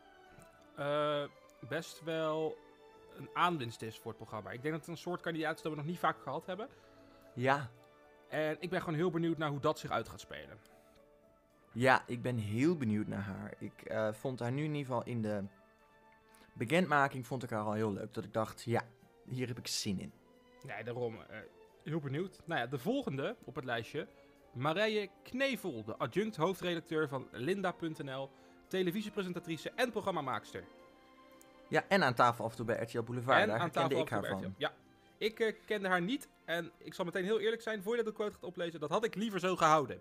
best wel een aanwinst is voor het programma. Ik denk dat het een soort kandidaat is dat we nog niet vaak gehad hebben. Ja. En ik ben gewoon heel benieuwd naar hoe dat zich uit gaat spelen. Ja, ik ben heel benieuwd naar haar. Ik vond haar nu in ieder geval in de bekendmaking vond ik haar al heel leuk. Dat ik dacht, ja, hier heb ik zin in. Nee, daarom. Heel benieuwd. Nou ja, de volgende op het lijstje. Marije Knevel, de adjunct hoofdredacteur van Linda.nl, televisiepresentatrice en programmamaakster. Ja, en aan tafel af en toe bij RTL Boulevard, en daar kende ik haar van. Ja, ik kende haar niet en ik zal meteen heel eerlijk zijn, voor je dat de quote gaat oplezen, dat had ik liever zo gehouden.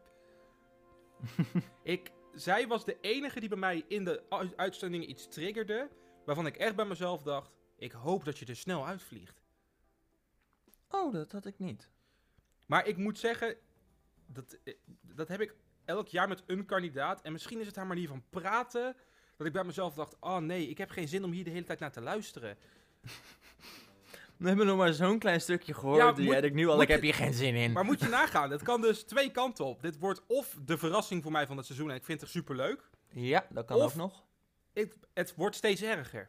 Zij was de enige die bij mij in de uitzendingen iets triggerde, waarvan ik echt bij mezelf dacht, ik hoop dat je er snel uitvliegt. Oh, dat had ik niet. Maar ik moet zeggen, dat heb ik elk jaar met een kandidaat. En misschien is het haar manier van praten, dat ik bij mezelf dacht, oh nee, ik heb geen zin om hier de hele tijd naar te luisteren. We hebben nog maar zo'n klein stukje gehoord. Ja, ik heb hier geen zin in. Maar moet je nagaan, het kan dus twee kanten op. Dit wordt of de verrassing voor mij van het seizoen en ik vind het superleuk. Ja, dat kan ook nog. Het wordt steeds erger.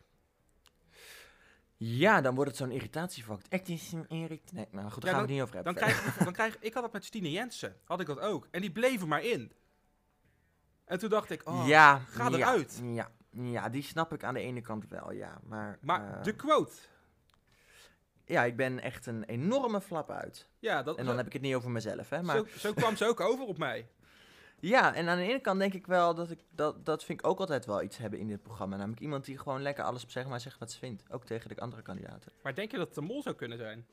Ja, dan wordt het zo'n irritatiefactor. Echt is een irritatie. Nee, nou goed, daar gaan we het niet over hebben. Ik had het met Stine Jensen, had ik dat ook. En die bleven maar in. En toen dacht ik, ga eruit. Ja, die snap ik aan de ene kant wel, ja. Maar de quote. Ja, ik ben echt een enorme flap uit. Ja, en dan heb ik het niet over mezelf, hè. Maar zo kwam ze ook over op mij. Ja, en aan de ene kant denk ik wel dat vind ik ook altijd wel iets hebben in dit programma. Namelijk iemand die gewoon lekker alles op zeg maar zegt wat ze vindt. Ook tegen de andere kandidaten. Maar denk je dat het een mol zou kunnen zijn?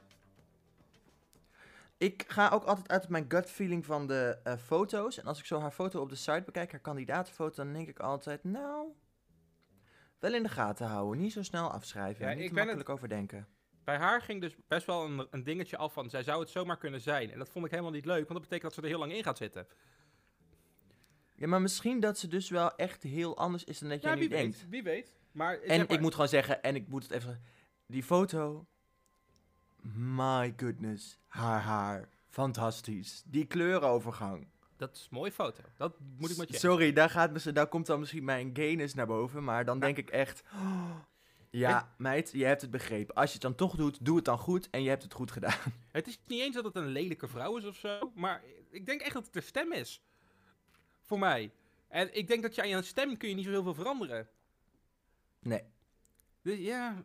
Ik ga ook altijd uit mijn gut feeling van de foto's. En als ik zo haar foto op de site bekijk, haar kandidatenfoto, dan denk ik altijd, nou, wel in de gaten houden. Niet zo snel afschrijven. Ja, niet te makkelijk overdenken. Bij haar ging dus best wel een dingetje af van, zij zou het zomaar kunnen zijn. En dat vond ik helemaal niet leuk, want dat betekent dat ze er heel lang in gaat zitten. Ja, maar misschien dat ze dus wel echt heel anders is dan dat jij nu denkt. Wie weet. Ik moet gewoon zeggen, en ik moet het even... Die foto... My goodness. Haar. Fantastisch. Die kleurenovergang. Dat is een mooie foto. Dat moet ik met je... Sorry, daar komt dan misschien mijn gayness naar boven. Maar dan denk ik echt... Oh, ja, meid, je hebt het begrepen. Als je het dan toch doet, doe het dan goed. En je hebt het goed gedaan. Het is niet eens dat het een lelijke vrouw is of zo. Maar ik denk echt dat het de stem is. Voor mij. En ik denk dat je aan je stem kun je niet zo heel veel veranderen. Nee. Dus ja...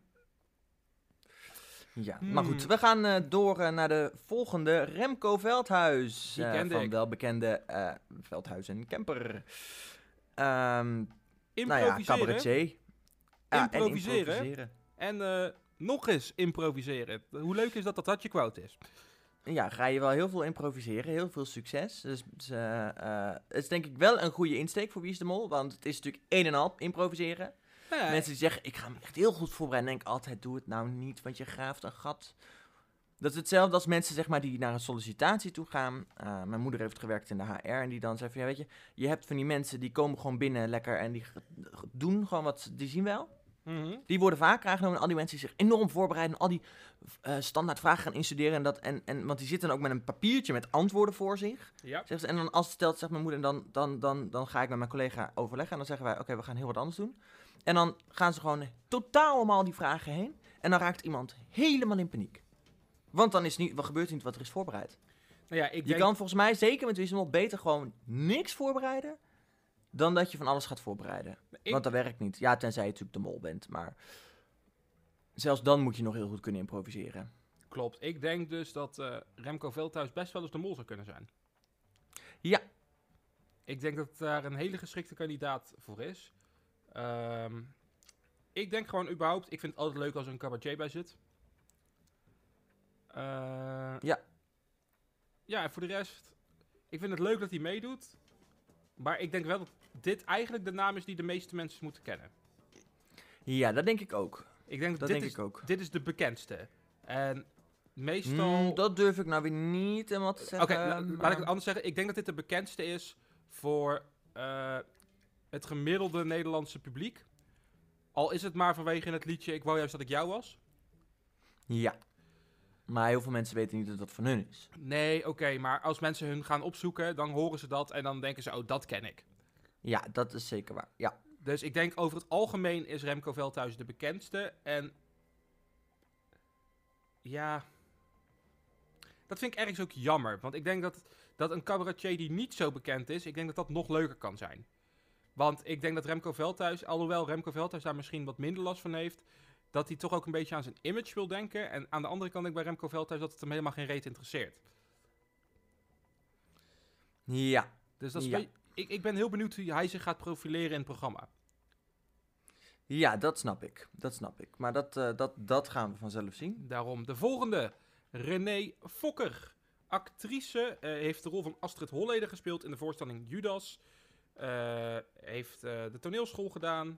Ja, maar goed. We gaan door naar de volgende. Remco Veldhuis. Die kende ik. Welbekende Veldhuis en Kemper. Improviseren. Cabaretier. Improviseren. En nog eens improviseren. Hoe leuk is dat dat je quote is? Ja, ga je wel heel veel improviseren. Heel veel succes. Dus het is denk ik wel een goede insteek voor Wie is de Mol. Want het is natuurlijk een en al improviseren. Ja. Mensen die zeggen, ik ga me echt heel goed voorbereiden. Denk ik altijd, doe het nou niet, want je graaft een gat Dat is hetzelfde als mensen zeg maar, die naar een sollicitatie toe gaan. Mijn moeder heeft gewerkt in de HR en die dan zei van... Ja, weet je hebt van die mensen die komen gewoon binnen lekker en die doen gewoon wat... Die zien wel. Mhm. Die worden vaak aangenomen. Al die mensen die zich enorm voorbereiden... al die standaard vragen gaan instuderen. Want die zitten dan ook met een papiertje met antwoorden voor zich. Ja. Zegt ze. En dan als het stelt, zegt mijn moeder... Dan ga ik met mijn collega overleggen. En dan zeggen wij, oké, we gaan heel wat anders doen. En dan gaan ze gewoon totaal om al die vragen heen. En dan raakt iemand helemaal in paniek. Want dan is niet, wat gebeurt er niet wat er is voorbereid. Nou ja, Je kan volgens mij, zeker met Wismol, beter gewoon niks voorbereiden... dan dat je van alles gaat voorbereiden. Want dat werkt niet. Ja, tenzij je natuurlijk de mol bent. Maar zelfs dan moet je nog heel goed kunnen improviseren. Klopt. Ik denk dus dat Remco Veldhuis best wel eens de mol zou kunnen zijn. Ja. Ik denk dat daar een hele geschikte kandidaat voor is. Ik denk gewoon überhaupt... Ik vind het altijd leuk als er een cabaretier bij zit. Ja. Ja, en voor de rest... Ik vind het leuk dat hij meedoet. Maar ik denk wel dat dit eigenlijk de naam is die de meeste mensen moeten kennen. Ja, dat denk ik ook. Ik denk dat denk ik ook. Dit is de bekendste. En meestal... dat durf ik nou weer niet helemaal te zeggen. Oké, laat ik het anders zeggen. Ik denk dat dit de bekendste is voor het gemiddelde Nederlandse publiek. Al is het maar vanwege het liedje Ik wou juist dat ik jou was. Ja. Maar heel veel mensen weten niet dat dat van hun is. Nee, oké, maar als mensen hun gaan opzoeken, dan horen ze dat en dan denken ze, oh, dat ken ik. Ja, dat is zeker waar. Ja. Dus ik denk over het algemeen is Remco Veldhuis de bekendste. En ja, dat vind ik ergens ook jammer. Want ik denk dat een cabaretier die niet zo bekend is, ik denk dat dat nog leuker kan zijn. Want ik denk dat Remco Veldhuis, alhoewel Remco Veldhuis daar misschien wat minder last van heeft, dat hij toch ook een beetje aan zijn image wil denken. En aan de andere kant denk ik bij Remco Veldhuis dat het hem helemaal geen reet interesseert. Ja. Dus dat is ik ben heel benieuwd hoe hij zich gaat profileren in het programma. Ja, dat snap ik. Dat snap ik. Maar dat gaan we vanzelf zien. Daarom de volgende. René Fokker. Actrice. Heeft de rol van Astrid Holleder gespeeld in de voorstelling Judas. Heeft de toneelschool gedaan.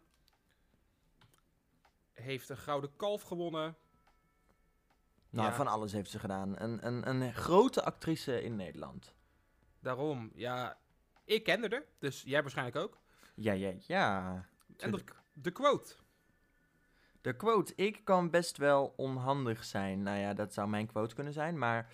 Heeft een Gouden Kalf gewonnen. Nou, van alles heeft ze gedaan. Een grote actrice in Nederland. Daarom, ja. Ik kende haar, dus jij waarschijnlijk ook. Ja. En de quote. De quote. Ik kan best wel onhandig zijn. Nou ja, dat zou mijn quote kunnen zijn, maar...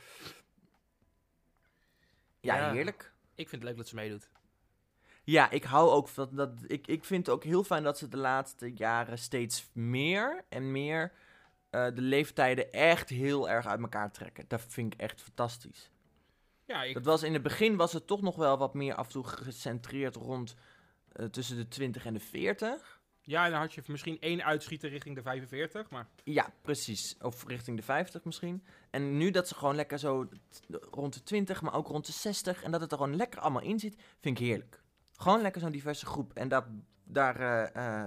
Ja, heerlijk. Ik vind het leuk dat ze meedoet. Ja, ik hou ook van ik vind het ook heel fijn dat ze de laatste jaren steeds meer en meer de leeftijden echt heel erg uit elkaar trekken. Dat vind ik echt fantastisch. Ja, dat was in het begin was het toch nog wel wat meer af en toe gecentreerd rond tussen de 20 en de 40. Ja, en dan had je misschien 1 uitschieter richting de 45, maar... Ja, precies. Of richting de 50 misschien. En nu dat ze gewoon lekker zo rond de 20, maar ook rond de 60... en dat het er gewoon lekker allemaal in zit, vind ik heerlijk. Gewoon lekker zo'n diverse groep. En daar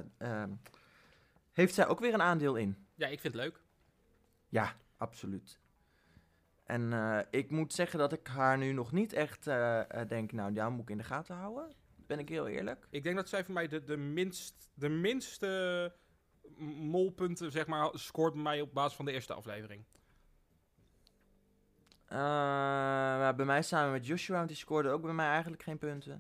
heeft zij ook weer een aandeel in. Ja, ik vind het leuk. Ja, absoluut. En ik moet zeggen dat ik haar nu nog niet echt denk... nou, die moet ik in de gaten houden. Ben ik heel eerlijk. Ik denk dat zij voor mij de minste molpunten, zeg maar, scoort bij mij op basis van de eerste aflevering. Bij mij samen met Joshua, want die scoorde ook bij mij eigenlijk geen punten.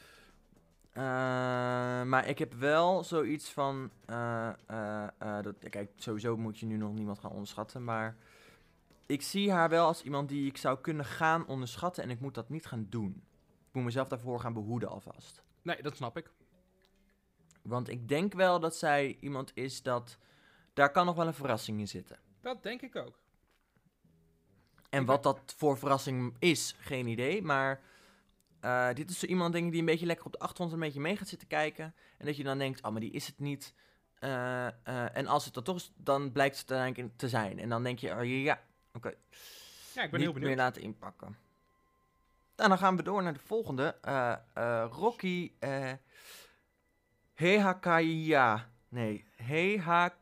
Maar ik heb wel zoiets van... kijk, sowieso moet je nu nog niemand gaan onderschatten, maar... Ik zie haar wel als iemand die ik zou kunnen gaan onderschatten en ik moet dat niet gaan doen. Ik moet mezelf daarvoor gaan behoeden alvast. Nee, dat snap ik. Want ik denk wel dat zij iemand is dat... Daar kan nog wel een verrassing in zitten. Dat denk ik ook. En wat dat voor verrassing is, geen idee. Maar dit is zo iemand denk ik die een beetje lekker op de achtergrond een beetje mee gaat zitten kijken. En dat je dan denkt, oh, maar die is het niet. En als het dat toch is, dan blijkt het uiteindelijk te zijn. En dan denk je, oh ja, oké. Ja, ik ben heel benieuwd. Meer laten inpakken. Nou, dan gaan we door naar de volgende. Rocky Hehakaya. Nee, Hehakaya.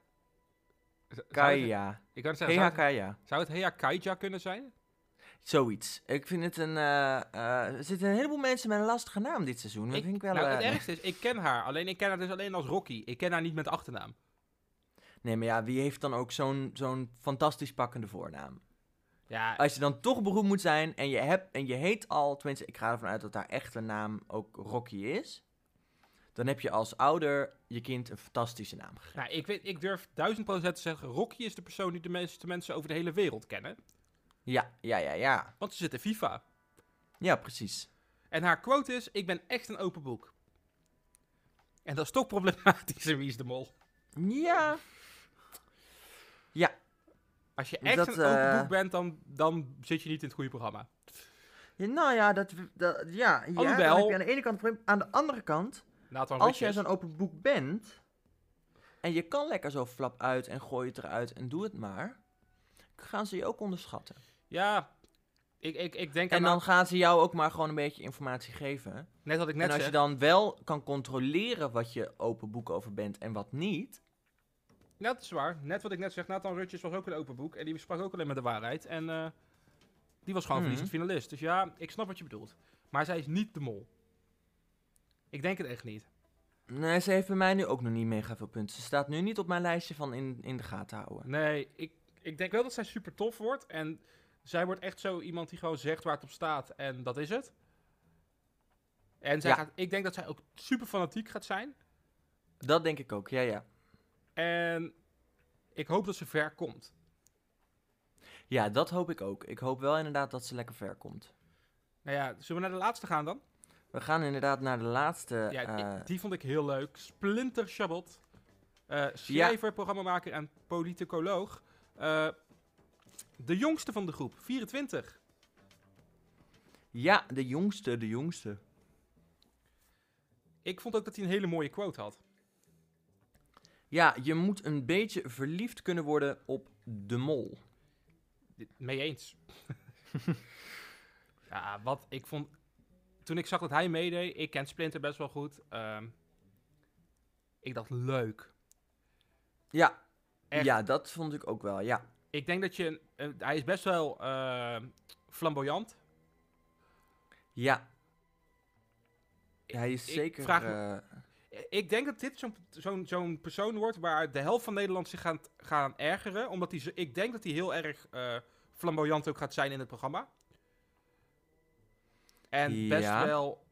Ik kan het zeggen, Hehakaya. Zou het Hehakaija kunnen zijn? Zoiets. Ik vind het er zitten een heleboel mensen met een lastige naam dit seizoen. Dat vind ik wel, het ergste is, ik ken haar. Alleen ik ken haar dus alleen als Rocky. Ik ken haar niet met achternaam. Nee, maar ja, wie heeft dan ook zo'n fantastisch pakkende voornaam? Ja, Als je dan toch beroemd moet zijn en je heet al, tenminste, ik ga ervan uit dat haar echte naam ook Rocky is. Dan heb je als ouder je kind een fantastische naam gegeven. nou, ik durf 1000% te zeggen, Rocky is de persoon die de meeste mensen over de hele wereld kennen. Ja. Want ze zit in FIFA. Ja, precies. En haar quote is, ik ben echt een open boek. En dat is toch problematisch in Wie is de Mol. Ja. Als je echt Dat, een open boek bent, dan zit je niet in het goede programma. Ja, nou ja, ja, Alhoewel- dan heb je aan de ene kant een probleem. Aan de andere kant, Nathan als jij Richards. zo'n open boek bent en je kan lekker zo flap uit en gooi het eruit en doe het maar, gaan ze je ook onderschatten. Ja, ik denk En aan... dan gaan ze jou ook maar gewoon een beetje informatie geven. Net wat ik net En als zei. je dan wel kan controleren wat je open boek over bent en wat niet. Ja, dat is waar. Net wat ik net zeg, Nathan Richards was ook een open boek. En die sprak ook alleen maar de waarheid. En die was gewoon verliezend finalist. Dus ja, ik snap wat je bedoelt. Maar zij is niet de mol. Ik denk het echt niet. Nee, ze heeft bij mij nu ook nog niet mega veel punten. Ze staat nu niet op mijn lijstje van in de gaten houden. Nee, ik denk wel dat zij super tof wordt. En zij wordt echt zo iemand die gewoon zegt waar het op staat. En dat is het. En zij ik denk dat zij ook super fanatiek gaat zijn. Dat denk ik ook, ja. En ik hoop dat ze ver komt. Ja, dat hoop ik ook. Ik hoop wel inderdaad dat ze lekker ver komt. Nou ja, zullen we naar de laatste gaan dan? We gaan inderdaad naar de laatste. Ja, die vond ik heel leuk. Splinter Chabot. Schrijver, programmamaker en politicoloog. De jongste van de groep, 24. Ja, de jongste. Ik vond ook dat hij een hele mooie quote had. Ja, je moet een beetje verliefd kunnen worden op de mol. Mee eens. Ja, wat ik vond... Toen ik zag dat hij meedeed, ik ken Splinter best wel goed. Ik dacht, leuk. Ja. Echt. Ja, dat vond ik ook wel, ja. Ik denk dat je... hij is best wel flamboyant. Ja. Hij is zeker... Ik denk dat dit zo'n persoon wordt waar de helft van Nederland zich gaan ergeren. Omdat ik denk dat hij heel erg flamboyant ook gaat zijn in het programma. En best wel...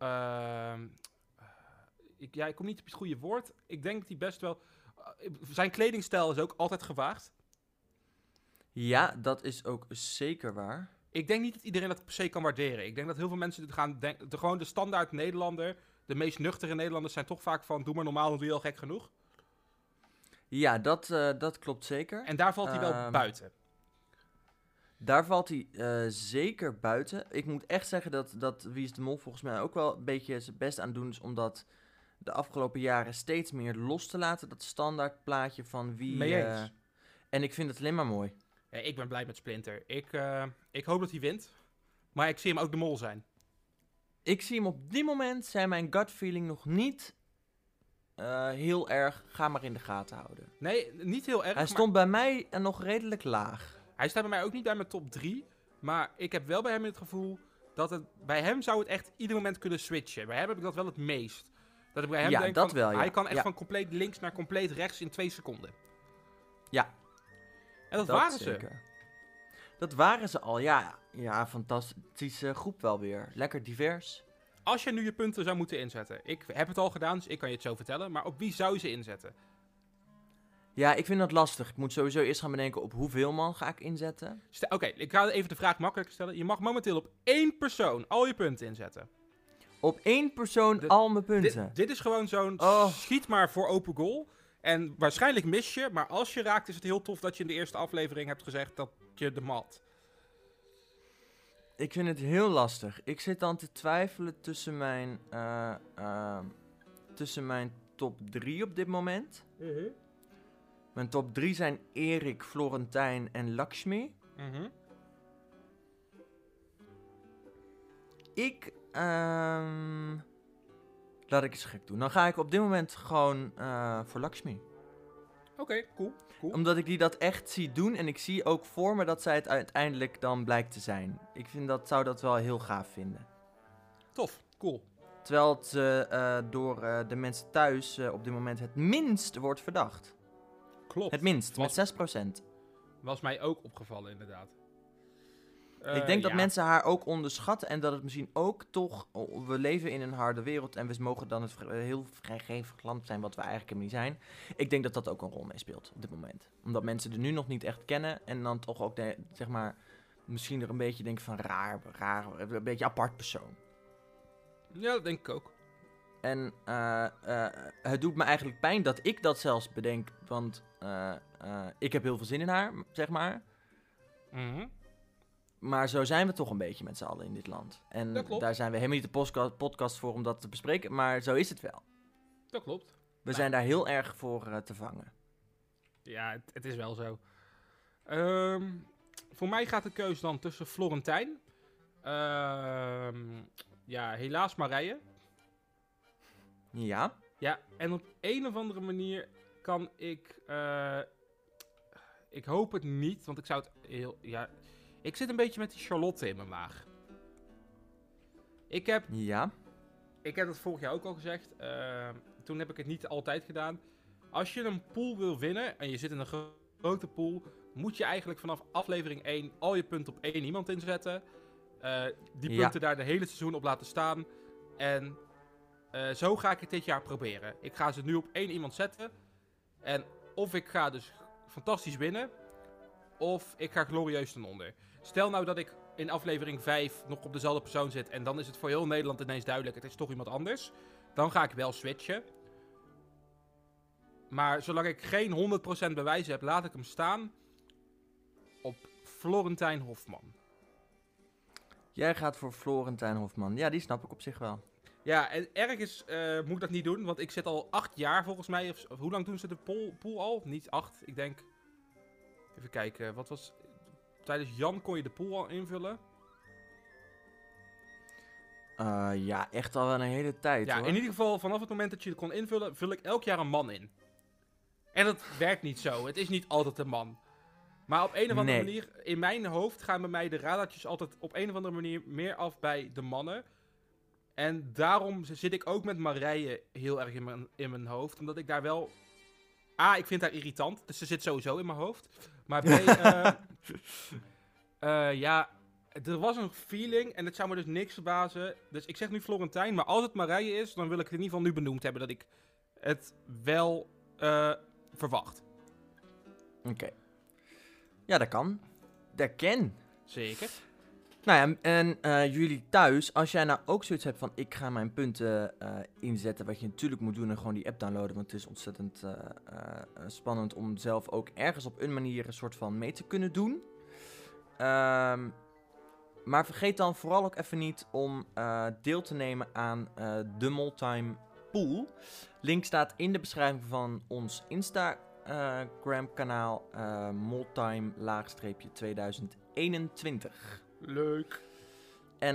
ik kom niet op het goede woord. Ik denk dat hij best wel... zijn kledingstijl is ook altijd gewaagd. Ja, dat is ook zeker waar. Ik denk niet dat iedereen dat per se kan waarderen. Ik denk dat heel veel mensen dit gaan denken... Gewoon de standaard Nederlander... De meest nuchtere Nederlanders zijn toch vaak van... Doe maar normaal, dan doe je al gek genoeg. Ja, dat klopt zeker. En daar valt hij wel buiten. Daar valt hij zeker buiten. Ik moet echt zeggen dat Wie is de Mol volgens mij ook wel een beetje zijn best aan doen is... om dat de afgelopen jaren steeds meer los te laten. Dat standaard plaatje van wie... Mee eens. En ik vind het alleen maar mooi. Ja, ik ben blij met Splinter. Ik hoop dat hij wint. Maar ik zie hem ook de mol zijn. Ik zie hem op dit moment, zijn mijn gut feeling nog niet heel erg, ga maar in de gaten houden. Nee, niet heel erg. Hij stond bij mij nog redelijk laag. Hij staat bij mij ook niet bij mijn top 3. Maar ik heb wel bij hem het gevoel dat bij hem zou het echt ieder moment kunnen switchen. Bij hem heb ik dat wel het meest. Dat ik bij hem denk dat van, wel, ja. hij kan echt van compleet links naar compleet rechts in 2 seconden. Ja. En dat waren zeker. ze. Dat waren ze al, ja. Ja, fantastische groep wel weer. Lekker divers. Als je nu je punten zou moeten inzetten. Ik heb het al gedaan, dus ik kan je het zo vertellen. Maar op wie zou je ze inzetten? Ja, ik vind dat lastig. Ik moet sowieso eerst gaan bedenken op hoeveel man ga ik inzetten. Oké, ik ga even de vraag makkelijker stellen. Je mag momenteel op 1 persoon al je punten inzetten. Op 1 persoon al mijn punten. Dit is gewoon zo'n schiet maar voor open goal. En waarschijnlijk mis je, maar als je raakt is het heel tof dat je in de eerste aflevering hebt gezegd dat je de mat. Ik vind het heel lastig. Ik zit dan te twijfelen tussen mijn top 3 op dit moment. Mijn top 3 zijn Erik, Florentijn en Lakshmi. Laat ik eens gek doen. Dan ga ik op dit moment gewoon voor Lakshmi. Oké, cool. Omdat ik die dat echt zie doen. En ik zie ook voor me dat zij het uiteindelijk dan blijkt te zijn. Ik zou dat wel heel gaaf vinden. Tof, cool. Terwijl het door de mensen thuis op dit moment het minst wordt verdacht. Klopt. Het minst, met 6%. Was mij ook opgevallen inderdaad. Ik denk dat ja. mensen haar ook onderschatten en dat het misschien ook toch... We leven in een harde wereld en we mogen dan het heel vrijgevig land zijn wat we eigenlijk helemaal niet zijn. Ik denk dat dat ook een rol meespeelt op dit moment. Omdat mensen er nu nog niet echt kennen en dan toch ook, zeg maar, misschien er een beetje denken van raar, een beetje apart persoon. Ja, dat denk ik ook. En het doet me eigenlijk pijn dat ik dat zelfs bedenk, want ik heb heel veel zin in haar, zeg maar. Mhm. Maar zo zijn we toch een beetje met z'n allen in dit land. En Dat klopt. daar zijn we helemaal niet de podcast voor om dat te bespreken, maar zo is het wel. Dat klopt. We zijn daar heel erg voor te vangen. Ja, het is wel zo. Voor mij gaat de keuze dan tussen Florentijn. Ja, helaas Marije. Ja? Ja, en op een of andere manier kan ik... ik hoop het niet, want ik zou het heel... Ja, ik zit een beetje met die Charlotte in mijn maag. Ik heb het vorig jaar ook al gezegd. Toen heb ik het niet altijd gedaan. Als je een pool wil winnen en je zit in een grote pool, moet je eigenlijk vanaf aflevering 1 al je punten op 1 iemand inzetten. Die punten daar de hele seizoen op laten staan. En zo ga ik het dit jaar proberen. Ik ga ze nu op 1 iemand zetten. En of ik ga dus fantastisch winnen, of ik ga glorieus ten onder. Stel nou dat ik in aflevering 5 nog op dezelfde persoon zit en dan is het voor heel Nederland ineens duidelijk, het is toch iemand anders. Dan ga ik wel switchen. Maar zolang ik geen 100% bewijs heb, laat ik hem staan op Florentijn Hofman. Jij gaat voor Florentijn Hofman. Ja, die snap ik op zich wel. Ja, en ergens moet ik dat niet doen, want ik zit al 8 jaar volgens mij. Of hoe lang doen ze de pool al? Niet 8, ik denk... Even kijken, wat was... Tijdens Jan kon je de pool al invullen. Ja, echt al wel een hele tijd, Ja, hoor. in ieder geval, vanaf het moment dat je het kon invullen, vul ik elk jaar een man in. En dat werkt niet zo. Het is niet altijd een man. Maar op een of andere manier, in mijn hoofd gaan bij mij de radartjes altijd op een of andere manier meer af bij de mannen. En daarom zit ik ook met Marije heel erg in mijn hoofd. Omdat ik daar wel... ik vind haar irritant. Dus ze zit sowieso in mijn hoofd. Maar B... ja, er was een feeling en het zou me dus niks verbazen. Dus ik zeg nu Florentijn, maar als het Marije is, dan wil ik het in ieder geval nu benoemd hebben dat ik het wel verwacht. Oké. Ja, dat kan. Dat ken. Zeker. Nou ja, en jullie thuis, als jij nou ook zoiets hebt van ik ga mijn punten inzetten, wat je natuurlijk moet doen en gewoon die app downloaden, want het is ontzettend spannend om zelf ook ergens op een manier een soort van mee te kunnen doen. Maar vergeet dan vooral ook even niet om deel te nemen aan de Moltime Pool. Link staat in de beschrijving van ons Instagram kanaal Moltime_2021. Leuk. En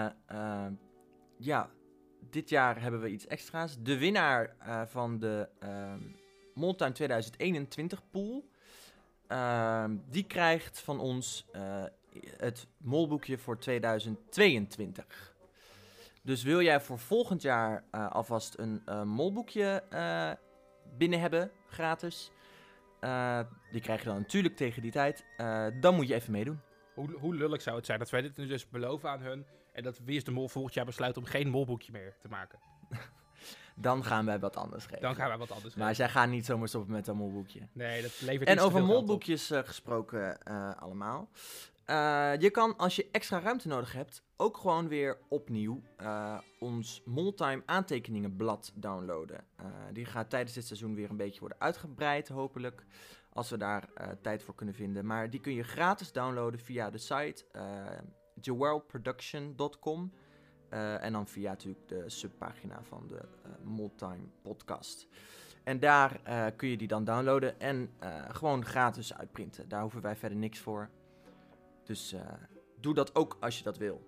ja, dit jaar hebben we iets extra's. De winnaar van de Moltime 2021 pool, die krijgt van ons het molboekje voor 2022. Dus wil jij voor volgend jaar alvast een molboekje binnen hebben, gratis, die krijg je dan natuurlijk tegen die tijd, dan moet je even meedoen. Hoe lullig zou het zijn dat wij dit nu dus beloven aan hun en dat Wie is de Mol volgend jaar besluit om geen molboekje meer te maken? Dan gaan wij wat anders geven. Maar zij gaan niet zomaar stoppen met een molboekje. Nee, dat levert En iets te over veel geld op. molboekjes gesproken allemaal. Je kan, als je extra ruimte nodig hebt, ook gewoon weer opnieuw ons Moltime aantekeningenblad downloaden. Die gaat tijdens dit seizoen weer een beetje worden uitgebreid, hopelijk. Als we daar tijd voor kunnen vinden. Maar die kun je gratis downloaden via de site jewelproduction.com. En dan via natuurlijk de subpagina van de Moltime podcast. En daar kun je die dan downloaden en gewoon gratis uitprinten. Daar hoeven wij verder niks voor. Dus doe dat ook als je dat wil.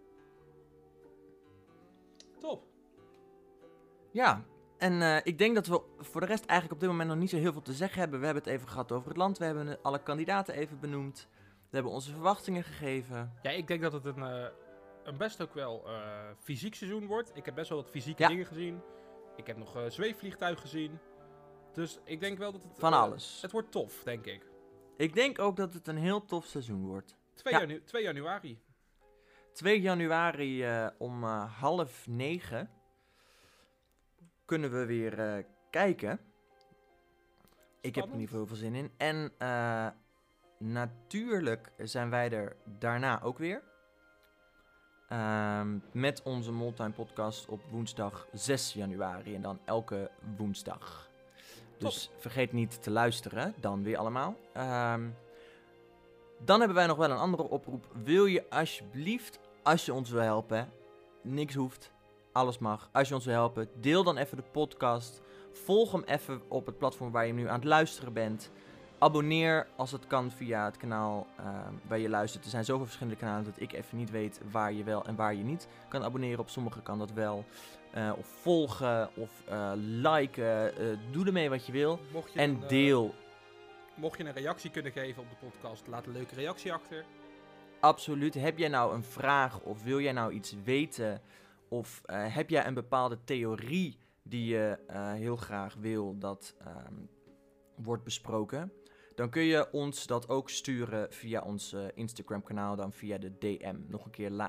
Top. Ja, en ik denk dat we voor de rest eigenlijk op dit moment nog niet zo heel veel te zeggen hebben. We hebben het even gehad over het land. We hebben alle kandidaten even benoemd. We hebben onze verwachtingen gegeven. Ja, ik denk dat het een best ook wel fysiek seizoen wordt. Ik heb best wel wat fysieke dingen gezien. Ik heb nog zweefvliegtuig gezien. Dus ik denk wel dat het... Van alles. Het wordt tof, denk ik. Ik denk ook dat het een heel tof seizoen wordt. 2 januari. 2 januari om 8:30 kunnen we weer kijken. Ik heb er niet veel zin in. En natuurlijk zijn wij er daarna ook weer. Met onze Moltime podcast op woensdag 6 januari. En dan elke woensdag. Dus vergeet niet te luisteren. Dan weer allemaal. Dan hebben wij nog wel een andere oproep. Wil je alsjeblieft, als je ons wil helpen. Niks hoeft. Alles mag. Als je ons wil helpen. Deel dan even de podcast. Volg hem even op het platform waar je nu aan het luisteren bent. Abonneer als het kan via het kanaal waar je luistert. Er zijn zoveel verschillende kanalen dat ik even niet weet waar je wel en waar je niet kan abonneren. Op sommige kan dat wel. Of volgen of liken. Doe ermee wat je wil. En deel. Mocht je een reactie kunnen geven op de podcast, laat een leuke reactie achter. Absoluut. Heb jij nou een vraag of wil jij nou iets weten? Of heb jij een bepaalde theorie die je heel graag wil dat wordt besproken? Dan kun je ons dat ook sturen via ons Instagram kanaal, dan via de DM. Nog een keer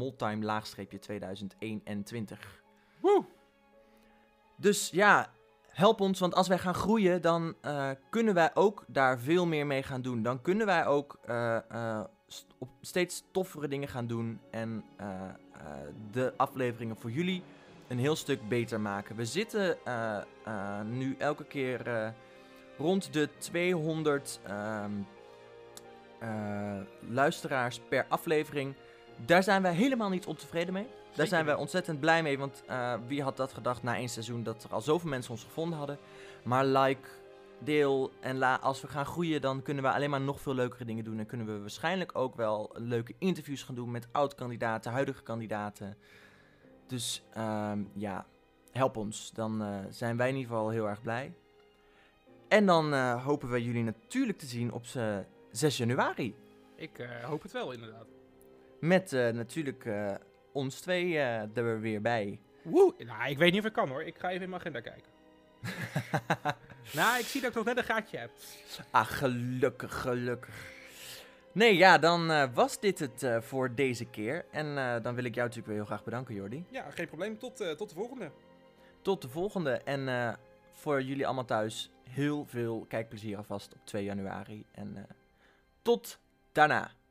Moltime_2021. Woe! Dus ja, help ons, want als wij gaan groeien, dan kunnen wij ook daar veel meer mee gaan doen. Dan kunnen wij ook op steeds toffere dingen gaan doen en de afleveringen voor jullie een heel stuk beter maken. We zitten nu elke keer rond de 200 luisteraars per aflevering. Daar zijn wij helemaal niet ontevreden mee. Daar zijn wij ontzettend blij mee, want wie had dat gedacht na 1 seizoen dat er al zoveel mensen ons gevonden hadden. Maar like, deel en als we gaan groeien, dan kunnen we alleen maar nog veel leukere dingen doen. En kunnen we waarschijnlijk ook wel leuke interviews gaan doen met oud-kandidaten, huidige kandidaten. Dus ja, help ons. Dan zijn wij in ieder geval heel erg blij. En dan hopen we jullie natuurlijk te zien op 6 januari. Ik hoop het wel, inderdaad. Met natuurlijk ons twee er weer bij. Woe! Nou, ik weet niet of ik kan hoor. Ik ga even in mijn agenda kijken. Nou, ik zie dat ik nog net een gaatje heb. Ah, gelukkig. Nee, ja, dan was dit het voor deze keer. En dan wil ik jou natuurlijk weer heel graag bedanken, Jordi. Ja, geen probleem. Tot de volgende. Tot de volgende. En voor jullie allemaal thuis heel veel kijkplezier alvast op 2 januari. En tot daarna.